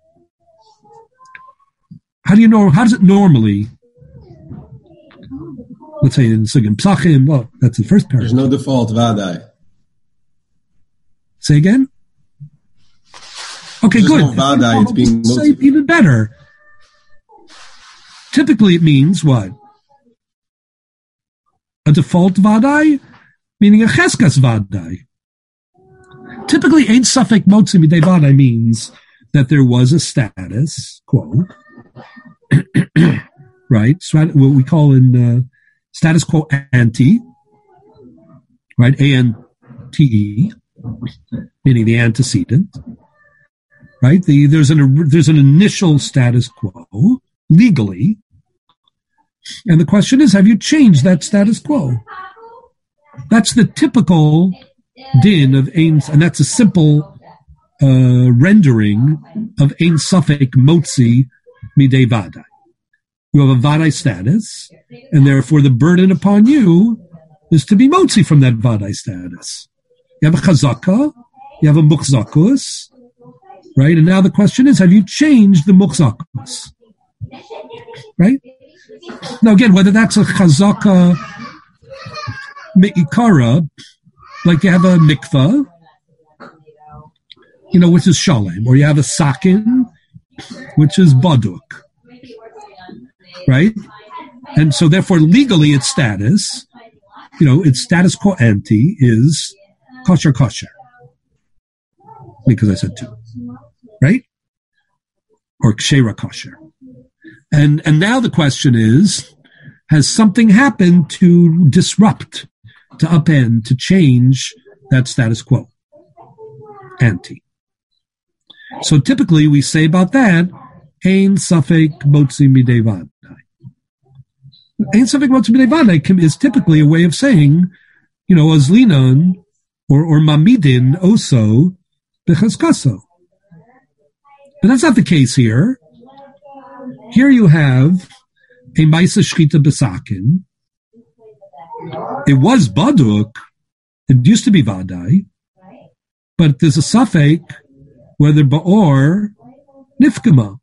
How do you know? How does it normally? Let's say in Sugim Psachim. Well, that's the first paragraph. There's no default Vadai. Say again. Okay, There's good. No Vadai, it's being say even better. Typically, it means what? A default vadai, meaning a cheskas vadai. Typically, Ein Safek Motzi Midei Vadai means that there was a status quo, right? So what we call in uh, status quo ante, right? A N T E, meaning the antecedent, right? The, there's an there's an initial status quo legally, And the question is, have you changed that status quo? That's the typical din of Ein, and that's a simple uh, rendering of Ein Safek Motzi Midei Vadai. You have a Vadai status, and therefore the burden upon you is to be Motzi from that Vadai status. You have a Chazaka, you have a Muchzakus, right? And now the question is, have you changed the Muchzakus? Right? Now again, whether that's a Chazaka Me'ikara, like you have a mikvah, you know, which is shalem, or you have a sakin, which is baduk, right? And so therefore legally its status, you know, its status quo ante is kosher kosher. Because I said two, right? Or kshera kosher. And, and now the question is, has something happened to disrupt, to upend, to change that status quo ante? So typically we say about that, Ein Safek Motzi Midei Vadai. Ein Safek Motzi Midei Vadai is typically a way of saying, you know, Azlinon or, or Mamidin Oso Bechazkaso. But that's not the case here. Here you have a Maisa Shchita Besakin. It was Baduk. It used to be Vadai. But there's a Safek whether Ba'or Nifkama.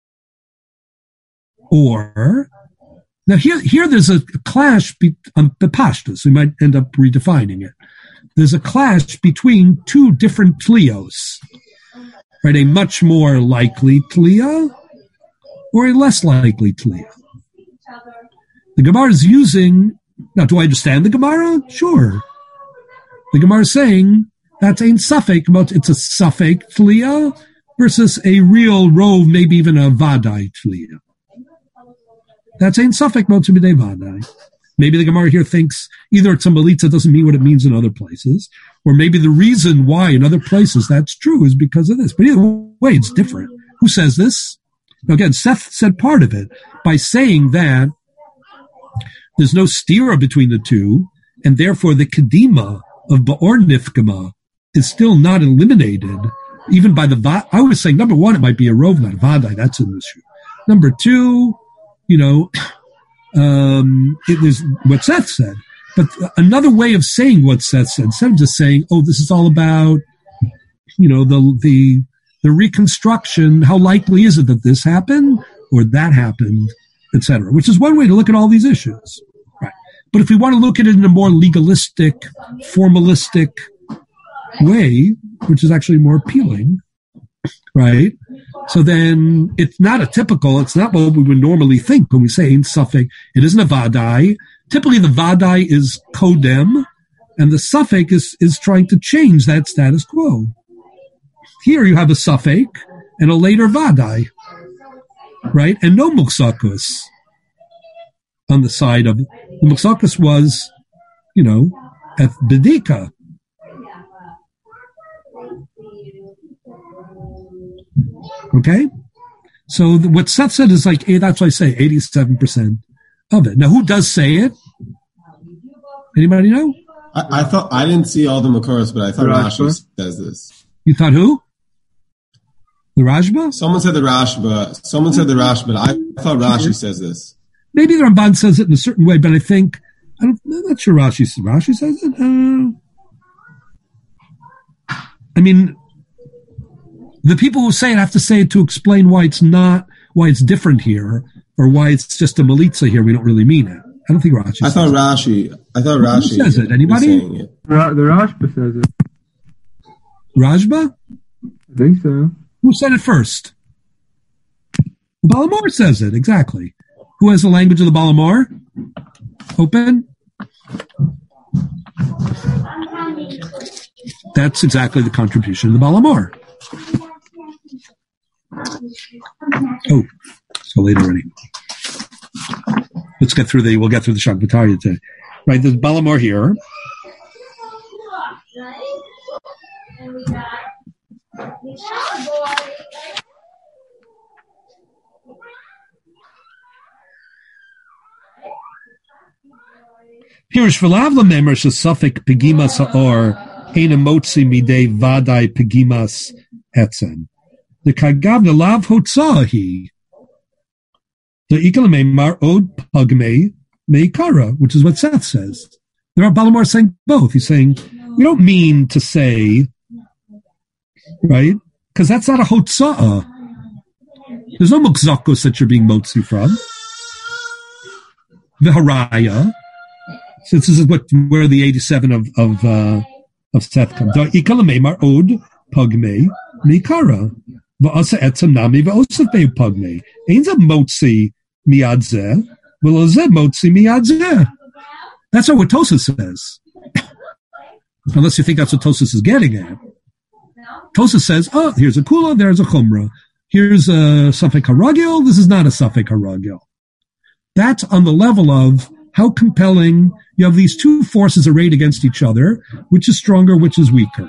Or, now here, here there's a clash be, on the Pashtus. We might end up redefining it. There's a clash between two different Tlios. Right, a much more likely Tlia or a less likely Tlia. The Gemara is using, now do I understand the Gemara? Sure. The Gemara is saying that's Ein Safek, it's a Safek Tlia versus a real rove, maybe even a Vadai Tlia. That's Ein Safek Motzi Midei Vadai. Maybe the Gemara here thinks either it's a Melitza doesn't mean what it means in other places, or maybe the reason why in other places that's true is because of this. But either way, it's different. Who says this? Now again, Seth said part of it by saying that there's no stira between the two, and therefore the kedima of Ba'or Nifkama is still not eliminated, even by the Va- I was saying, number one, it might be a Rov, not a Vadai. That's an issue. Number two, you know, um, it was what Seth said. But another way of saying what Seth said, instead of just saying, oh, this is all about, you know, the the the reconstruction, how likely is it that this happened or that happened, et cetera, which is one way to look at all these issues. Right. But if we want to look at it in a more legalistic, formalistic way, which is actually more appealing, right? So then it's not a typical, it's not what we would normally think when we say Ein Safek. It isn't a Vadai. Typically the Vadai is Kodem, and the Safek is, is trying to change that status quo. Here you have a Safek and a later Vadai, right? And no Muksakus on the side of, the Muksakus was, you know, at Bedika. Okay? So the, what Seth said is like, hey, that's why I say eighty-seven percent of it. Now, who does say it? Anybody know? I, I thought, I didn't see all the Makoros, but I thought Rashi says this. You thought who? The Rashba? Someone said the Rashba. Someone said the Rashba, but I thought Rashi says this. Maybe the Ramban says it in a certain way, but I think, I don't, I'm not sure Rashi, Rashi says it. Uh, I mean, the people who say it have to say it to explain why it's not, why it's different here, or why it's just a Melitza here. We don't really mean it. I don't think Rashi I says thought it. Rashi, I thought Rashi Who says it? Anybody? It. Ra- the Rashba says it. Rashba? I think so. Who said it first? The Balamor says it, exactly. Who has the language of the Balamor? Open. That's exactly the contribution of the Balamor. Oh, so late already. Let's get through the, we'll get through the Shakvatariya today. Right, there's Balamor here. Pirish v'lavla memer shesafik pegimas ha'or ein emotzi midei vadai pegimas etzem. The kagavna lav hotzahi. The ikalamei mar od pugme meikara, which is what Seth says. There are Balamar saying both. He's saying, we don't mean to say, right? Because that's not a hotza'ah. There's no mukzakos that you're being motzi from. The haraya. Since this is what where the eighty-seven of of uh, of Seth comes. Ikalamei mar od pugme meikara. V'asa etzem nami v'osef be'u pugme. Ain't a motzi miyad zeh. Well, zeh motzi miyad zeh. That's not what Tosas says. Unless you think that's what Tosas is getting at. Tosas says, oh, here's a kula, there's a chumrah. Here's a safek haragil, this is not a safek haragil. That's on the level of how compelling you have these two forces arrayed against each other, which is stronger, which is weaker.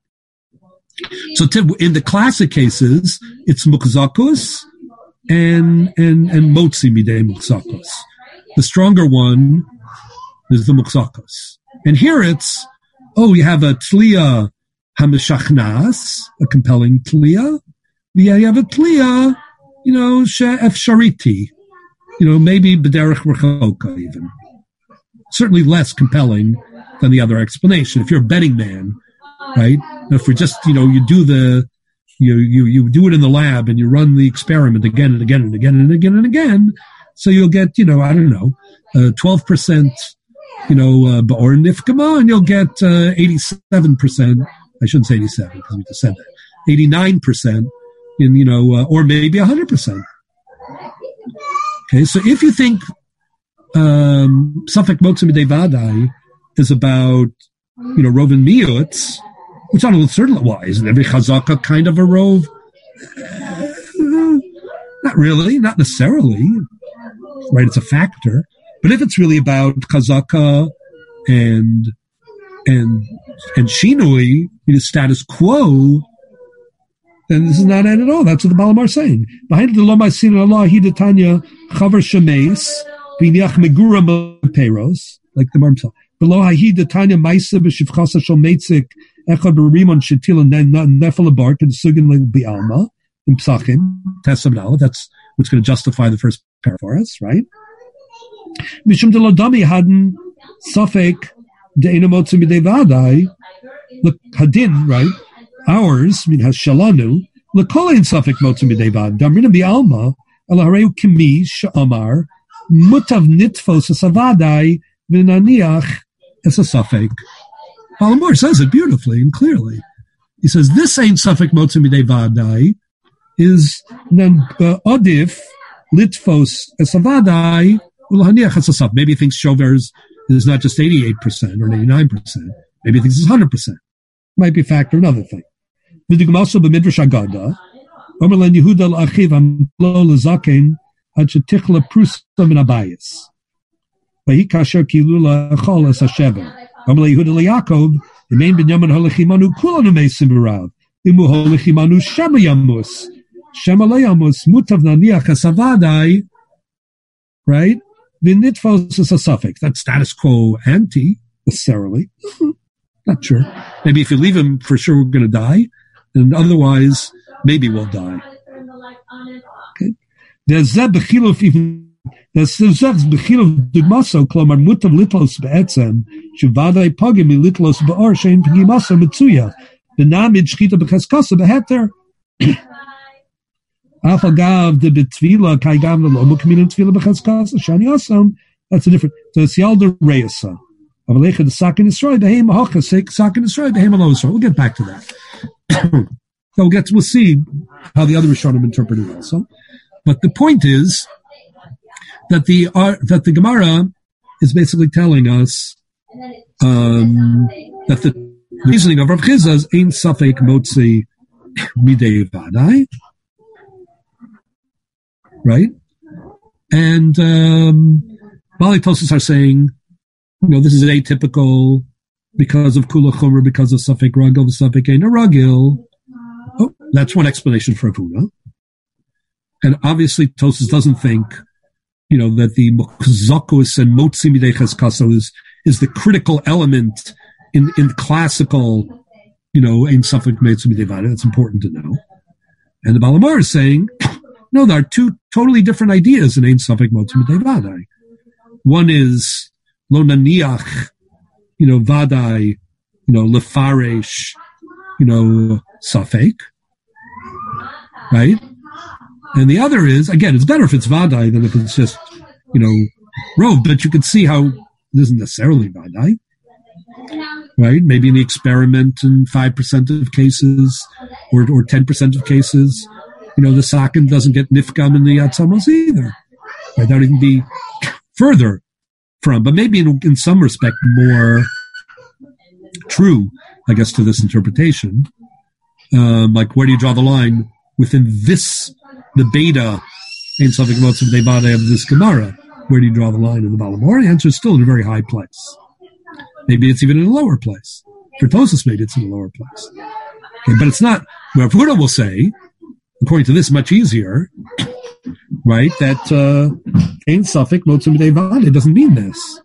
So to, in the classic cases, it's mukzakus and, and, and motzi midei mukzakus. The stronger one is the mukzakus. And here it's, oh, you have a tliya hamishachnas, a compelling tliya. Yeah, you have a tliya, you know, she'ef shariti. You know, maybe b'derech rechoka even. Certainly less compelling than the other explanation. If you're a betting man, right? If we're just, you know, you do the, you, you, you do it in the lab and you run the experiment again and again and again and again and again. So you'll get, you know, I don't know, uh, twelve percent, you know, uh, ba'or nifkama, and you'll get, uh, eighty-seven percent. I shouldn't say eighty-seven because we just said that. eighty-nine percent in, you know, uh, or maybe one hundred percent. Okay. So if you think, um, Safek Motzi Midei Vadai is about, you know, Rov and Miutz, which on a certain level, why isn't every chazaka kind of a Rov? Uh, not really, not necessarily, right? It's a factor. But if it's really about chazaka and and and shinui, you know, status quo, then this is not it at all. That's what the Balamar is saying. Behind the Lomai Sin Allah Hidatanya Chavar Shemes B'niach Megura Peros, like the Marmsal. Below Hidatanya Maisa B'Shivchasa Shal Meitzik Echad B'Rimon Shetil and then Nefel Abar to the Sugin B'Alma in Psachim Tesam. That's what's going to justify the first pair for us, right? Mishum de Lodami hadn't Safek De'ena Motzi Midei Vadai. Look, Hadin, right? Ours, I mean, has Shalanu. L'kolein Safek Motzi Midei Vadai. Damrina B'Alma Elahareu Kimi Sha'amar Mutav Nitfos Asavadai V'Naniach Es a Safek. Balamor says it beautifully and clearly. He says this ain't Safek Motzi Midei Vadai is nan uh, Odif Litfos Asavadai. Maybe he thinks Shover's is not just eighty-eight percent or eighty-nine percent. Maybe he thinks it's one hundred percent. Might be a factor, another thing. Also, b'midrash Agada, Omerlen Yehuda l'Achiv Amlo l'Zaken ad shetichla prusa min abayis. Vahi kasher kilula echol es hashever. Omerlen Yehuda l'Yakov Imein Binyamin holechimanu kulanu meisim b'rav. Imu holechimanu shema yamus. Shema leyamus mutav naniach hasavadai. Right? The nitfos is a suffix. That's status quo ante, necessarily. Not sure. Maybe if you leave him, for sure we're going to die. And otherwise, maybe we'll die. Okay. There's zeb b'chiluf even, there's zeb b'chiluf dugmaso, klomar mutav litlos be'etzem, shuvadai pogim mi litlos ba'or, shein p'gimaso mitzuya, v'namid shchita b'cheskasa b'heter. Afagav de betvila kai gav lo mukmin tvila b'chazkas shani asam. That's a different. So it's yalda reisa. Avalecha the sakin destroy behem hachasik sakin destroy behem alosar. We'll get back to that. So we'll get. To, we'll see how the other Rishonim interpreted it also. But the point is that the uh, that the Gemara is basically telling us um, that the reasoning of Rav Chizda is ein safek motzi midei vadai. Right? And um Bali Tosis are saying, you know, this is atypical because of Kula Chomer, because of Safek Ragil, Safek Ein Ragil. Oh, that's one explanation for Avuna. And obviously Tosis doesn't think you know, that the Mukzakus and Motzi Midei Chazkaso is, is the critical element in, in classical, you know, Ein Safek Motzi Midei Vadai. That's important to know. And the Balamar is saying, no, there are two totally different ideas in Ein Safek Motzi Midei Vadai. One is Lo Naniach, you know, Vadai, you know, Lefaresh, you know, Safek, right? And the other is, again, it's better if it's Vadai than if it's just, you know, Rove, but you can see how it isn't necessarily Vadai, right? Maybe in the experiment in five percent of cases or, or ten percent of cases, you know, the Sakin doesn't get Nifkam in the Yatzamos either. Right? That would even be further from, but maybe in, in some respect more true, I guess, to this interpretation. Um, like, where do you draw the line within this, the beta, in something about some debate of this Gemara? Where do you draw the line in the Balamor? The answer is still in a very high place. Maybe it's even in a lower place. For Tosas, maybe it's in a lower place. Okay, but it's not, well, Pura will say, according to this, much easier, right, that uh, Ein Safek Motzim Midei Vadai, it doesn't mean this.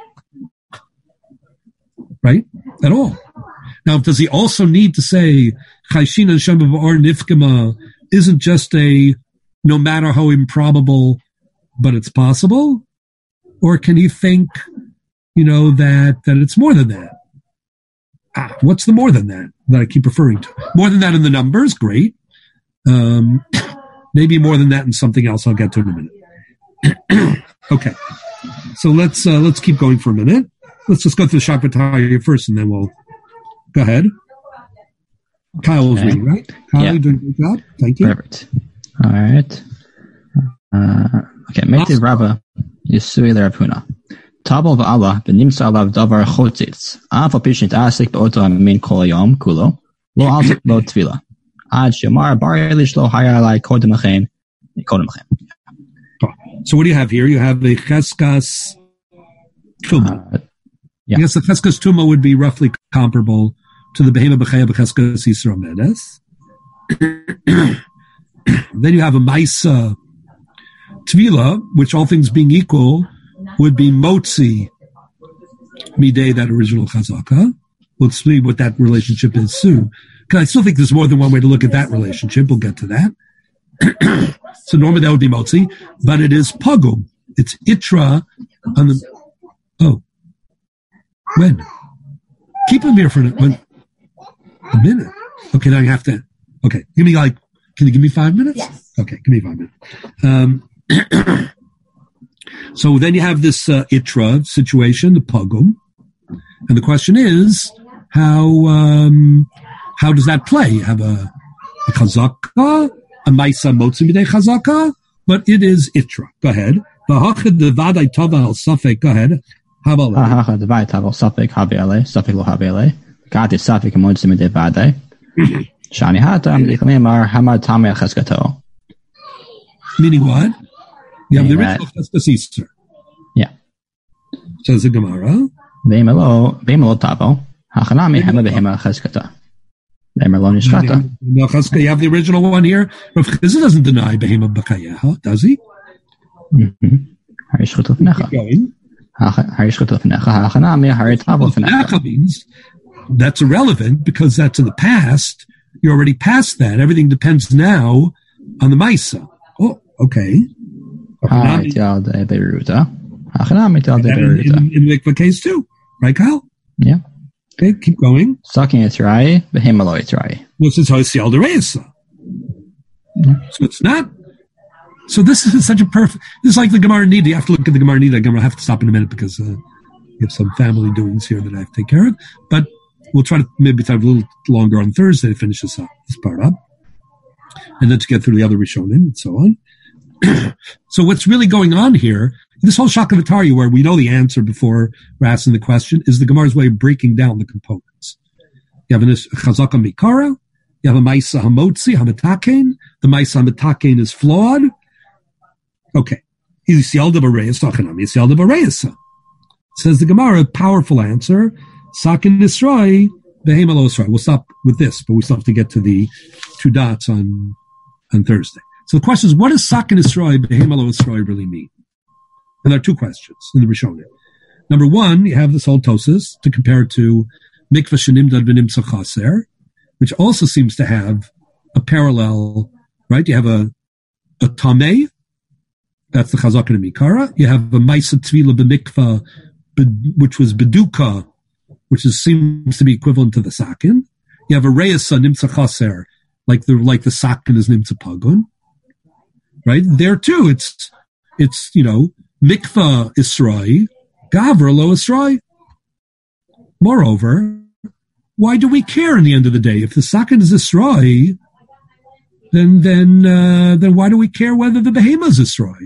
Right? At all. Now, does he also need to say Chayshin and Shem or Nifkama isn't just a no matter how improbable, but it's possible? Or can he think, you know, that, that it's more than that? Ah, what's the more than that that I keep referring to? More than that in the numbers? Great. Um, maybe more than that in something else I'll get to in a minute. Okay. So let's, uh, let's keep going for a minute. Let's just go through the Shapataya first and then we'll go ahead. Kyle was okay. reading, right? Kyle, yeah. you're doing a good job. Thank you. Perfect. All right. Uh, okay. Metiv Rava Yisui Lerapuna. Tabel v'Allah v'nimsa alav davar chotzitz. Af apishit asik b'oto amin kol yom kulo. Lo altik lo tvila. Ad shemar bar elish lo haya alai kodem achem. Kodem achem. So what do you have here? You have the cheskas tuma. Uh, yeah. I guess the cheskas tuma would be roughly comparable to the behema b'chaya b'cheskas Yisro Medes. Then you have a maisa tvila, which all things being equal would be motzi midei, that original chazaka. We'll see what that relationship is soon. Because I still think there's more than one way to look at that relationship. We'll get to that. So normally that would be motzi, but it is pogum. It's itra on the. Oh, when? Keep him here for one, a minute. Okay, now you have to. Okay, give me like. Can you give me five minutes? Yes. Okay, give me five minutes. Um, so then you have this uh, itra situation, the pogum, and the question is how um, how does that play? You have a, a chazaka, a maisa motzi midei chazaka, but it is itra. Go ahead. V'hachad devadai tava al safek. Go ahead. How about that? V'hachad devadai tava al safek havi alei, safek lo havi alei. Gati safek motzi midei vadai. Shani hatam liklemar hamad tamei cheskato. Meaning what? You have Meaning the original cheskas Easter. Yeah. Says the Gemara. Ve'imelo ve'imelo tavo hachanami hema behema cheskata. Ve'imelo nishchata. You have the original one here. Rav Chizah doesn't deny behema b'kayeha, does he? Mm-hmm. Hari shchutu v'necha. Hari shchutu v'necha hachanami hari tavo v'necha. Means that's irrelevant because that's in the past. You're already past that. Everything depends now on the Maisa. Oh, okay. In, in, in the Mikvah case too. Right, Kyle? Yeah. Okay, keep going. Sucking Yitzrai, Behemalo Yitzrai. This is Hosiel Dereisa. So it's not. So this is such a perfect. This is like the Gemara Nida. You have to look at the Gemara Nida. Gemara, I have to stop in a minute because uh, we have some family doings here that I have to take care of. But we'll try to maybe have a little longer on Thursday to finish this up, this part up. And then to get through the other Rishonim and so on. So what's really going on here, this whole Shakavatari where we know the answer before we're asking the question, is the Gemara's way of breaking down the components. You have a Chazaka Mikara, you have a Maisa Hamotzi, Hamatakein. The Maisa Hamatakein is flawed. Okay. Yisielda Bareyasa, Achanami, Yisielda Bareyasa. Says the Gemara, powerful answer. Sakin Nisrai, Behemalo Nisrai. We'll stop with this, but we still have to get to the two dots on, on Thursday. So the question is, what does Sakin Israel, Behemalo Israel really mean? And there are two questions in the Rishonim. Number one, you have this whole Tosas to compare to Mikvah Shenimdad V'Nimtza Chaser, which also seems to have a parallel, right? You have a, a Tameh, that's the Chazaka and Mikara. You have a Maisa Tvila B'Mikvah, which was Beduka, which is, seems to be equivalent to the Sakin. You have a Reisa Nimtza Chaser, like the, like the Sakin is Nimtza Pagun. Right? There too, it's, it's, you know, Mikvah Israi, Gavra Lo Israi. Moreover, why do we care in the end of the day? If the Sakin is Israi, then, then, uh, then why do we care whether the Behema is Israi?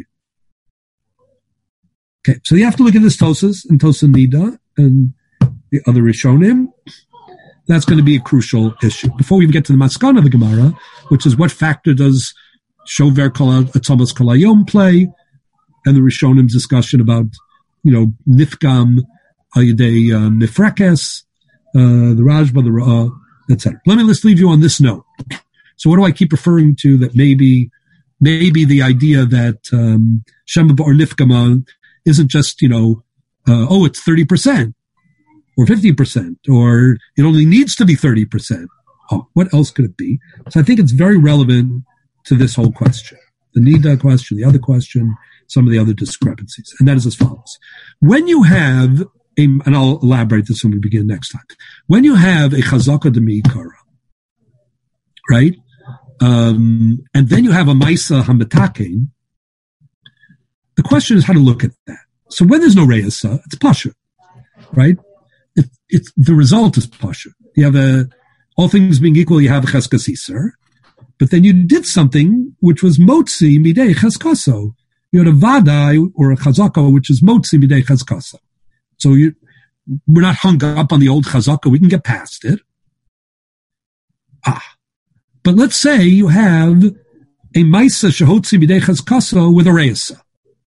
Okay, so you have to look at this Tosas and Tosa Nida and the other Rishonim. That's going to be a crucial issue. Before we even get to the Maskana of the Gemara, which is what factor does Shover Kol Atzamas Kol Hayom play, and the Rishonim's discussion about, you know, Nifgam, Ayadei uh, Nifrekes, uh, the Rajba, the Ra'ah, et cetera. Let me just leave you on this note. So what do I keep referring to that maybe, maybe the idea that um, Shema or Nifgama isn't just, you know, uh, oh, it's thirty percent or fifty percent, or it only needs to be thirty percent. Oh, what else could it be? So I think it's very relevant to this whole question. The Nida question, the other question, some of the other discrepancies. And that is as follows. When you have, a, and I'll elaborate this when we begin next time. When you have a Chazaka de Meikara, right? Um, and then you have a Maisa Hamatakein, the question is how to look at that. So when there's no Reisa, it's Pasha, right? It, it's, the result is Pasha. You have a, all things being equal, you have a Cheskas Iser, but then you did something which was Motzi Midei Cheskaso. You had a Vadai or a Chazaka which is Motzi Midei Cheskaso. So you, we're not hung up on the old Chazaka, we can get past it. Ah. But let's say you have a Maisa Shehotzi Midei Cheskaso with a Reisa.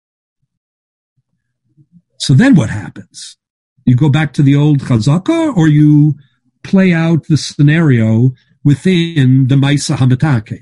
So then what happens? You go back to the old Chazaka, or you play out the scenario within the Maisa Hamatake.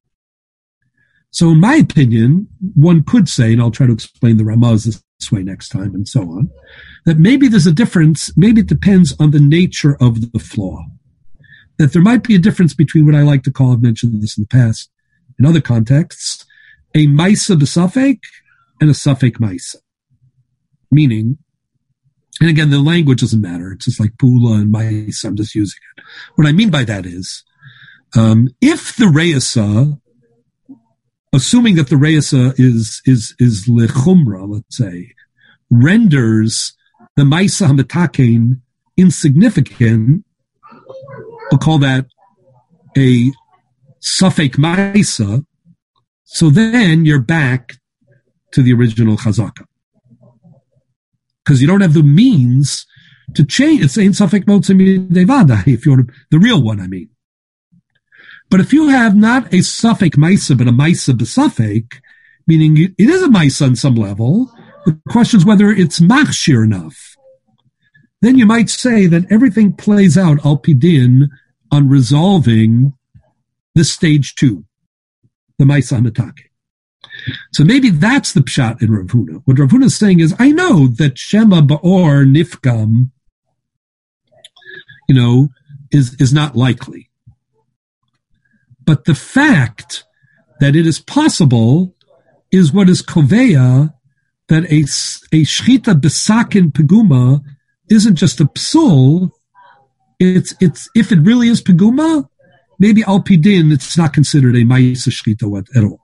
So in my opinion, one could say, and I'll try to explain the Ramaz this way next time and so on, that maybe there's a difference, maybe it depends on the nature of the flaw. That there might be a difference between what I like to call, I've mentioned this in the past, in other contexts, a Maisa b'Safek and a Safek Maisa. Meaning, and again, the language doesn't matter. It's just like Pula and Maisa, I'm just using it. What I mean by that is, um, if the Reisa, assuming that the Reisa is, is, is Lechumra, let's say, renders the Maisa Hamatakein insignificant, we'll call that a Safek Maisa, so then you're back to the original Chazaka. Because you don't have the means to change. It's Ein Safek Motzi Devada, if you want to, the real one, I mean. But if you have not a Safek Maisa, but a Maisa b'Safek, meaning it is a Maisa on some level, the question is whether it's Machshir enough. Then you might say that everything plays out al pidin on resolving this stage two, the Maisa Hamatake. So maybe that's the pshat in Rav Huna. What Rav Huna is saying is, I know that Shema Ba'or Nifgam, you know, is, is not likely. But the fact that it is possible is what is koveya, that a, a shchita besakin peguma isn't just a psul. It's, it's, if it really is peguma, maybe al pidin, it's not considered a ma'isa shchita at all.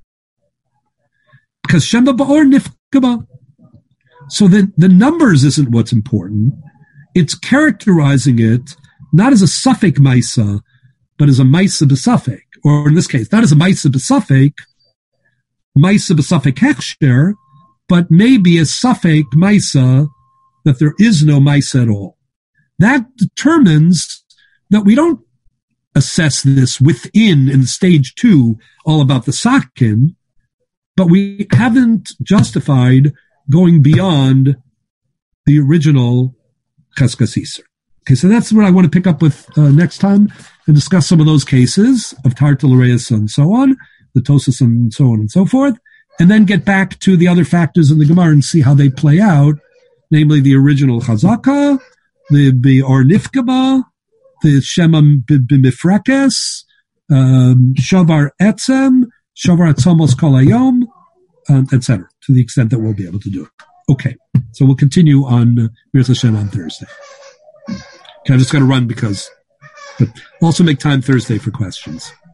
Because Shema Ba'or Nifgama. So the, the numbers isn't what's important. It's characterizing it not as a Safek Maisa, but as a Maisa B'Safek. Or in this case, not as a Maisa B'Safek, Maisa B'Safek Hechsher, but maybe a Safek Maisa that there is no Maisa at all. That determines that we don't assess this within, in stage two, all about the Sakin, but we haven't justified going beyond the original Cheskas Iser. Okay, so that's what I want to pick up with uh, next time and discuss some of those cases of Tartal Reis and so on, the Tosas and so on and so forth, and then get back to the other factors in the Gemara and see how they play out, namely the original Chazaka, the Be'or Nifkaba, the Shema B'Mifrekes, um, Shavar Etzem, Shavar Atzamos Kol Hayom, um, et cetera, to the extent that we'll be able to do it. Okay, so we'll continue on uh, Mirza Hashem on Thursday. Okay, I just got to run because, but also make time Thursday for questions.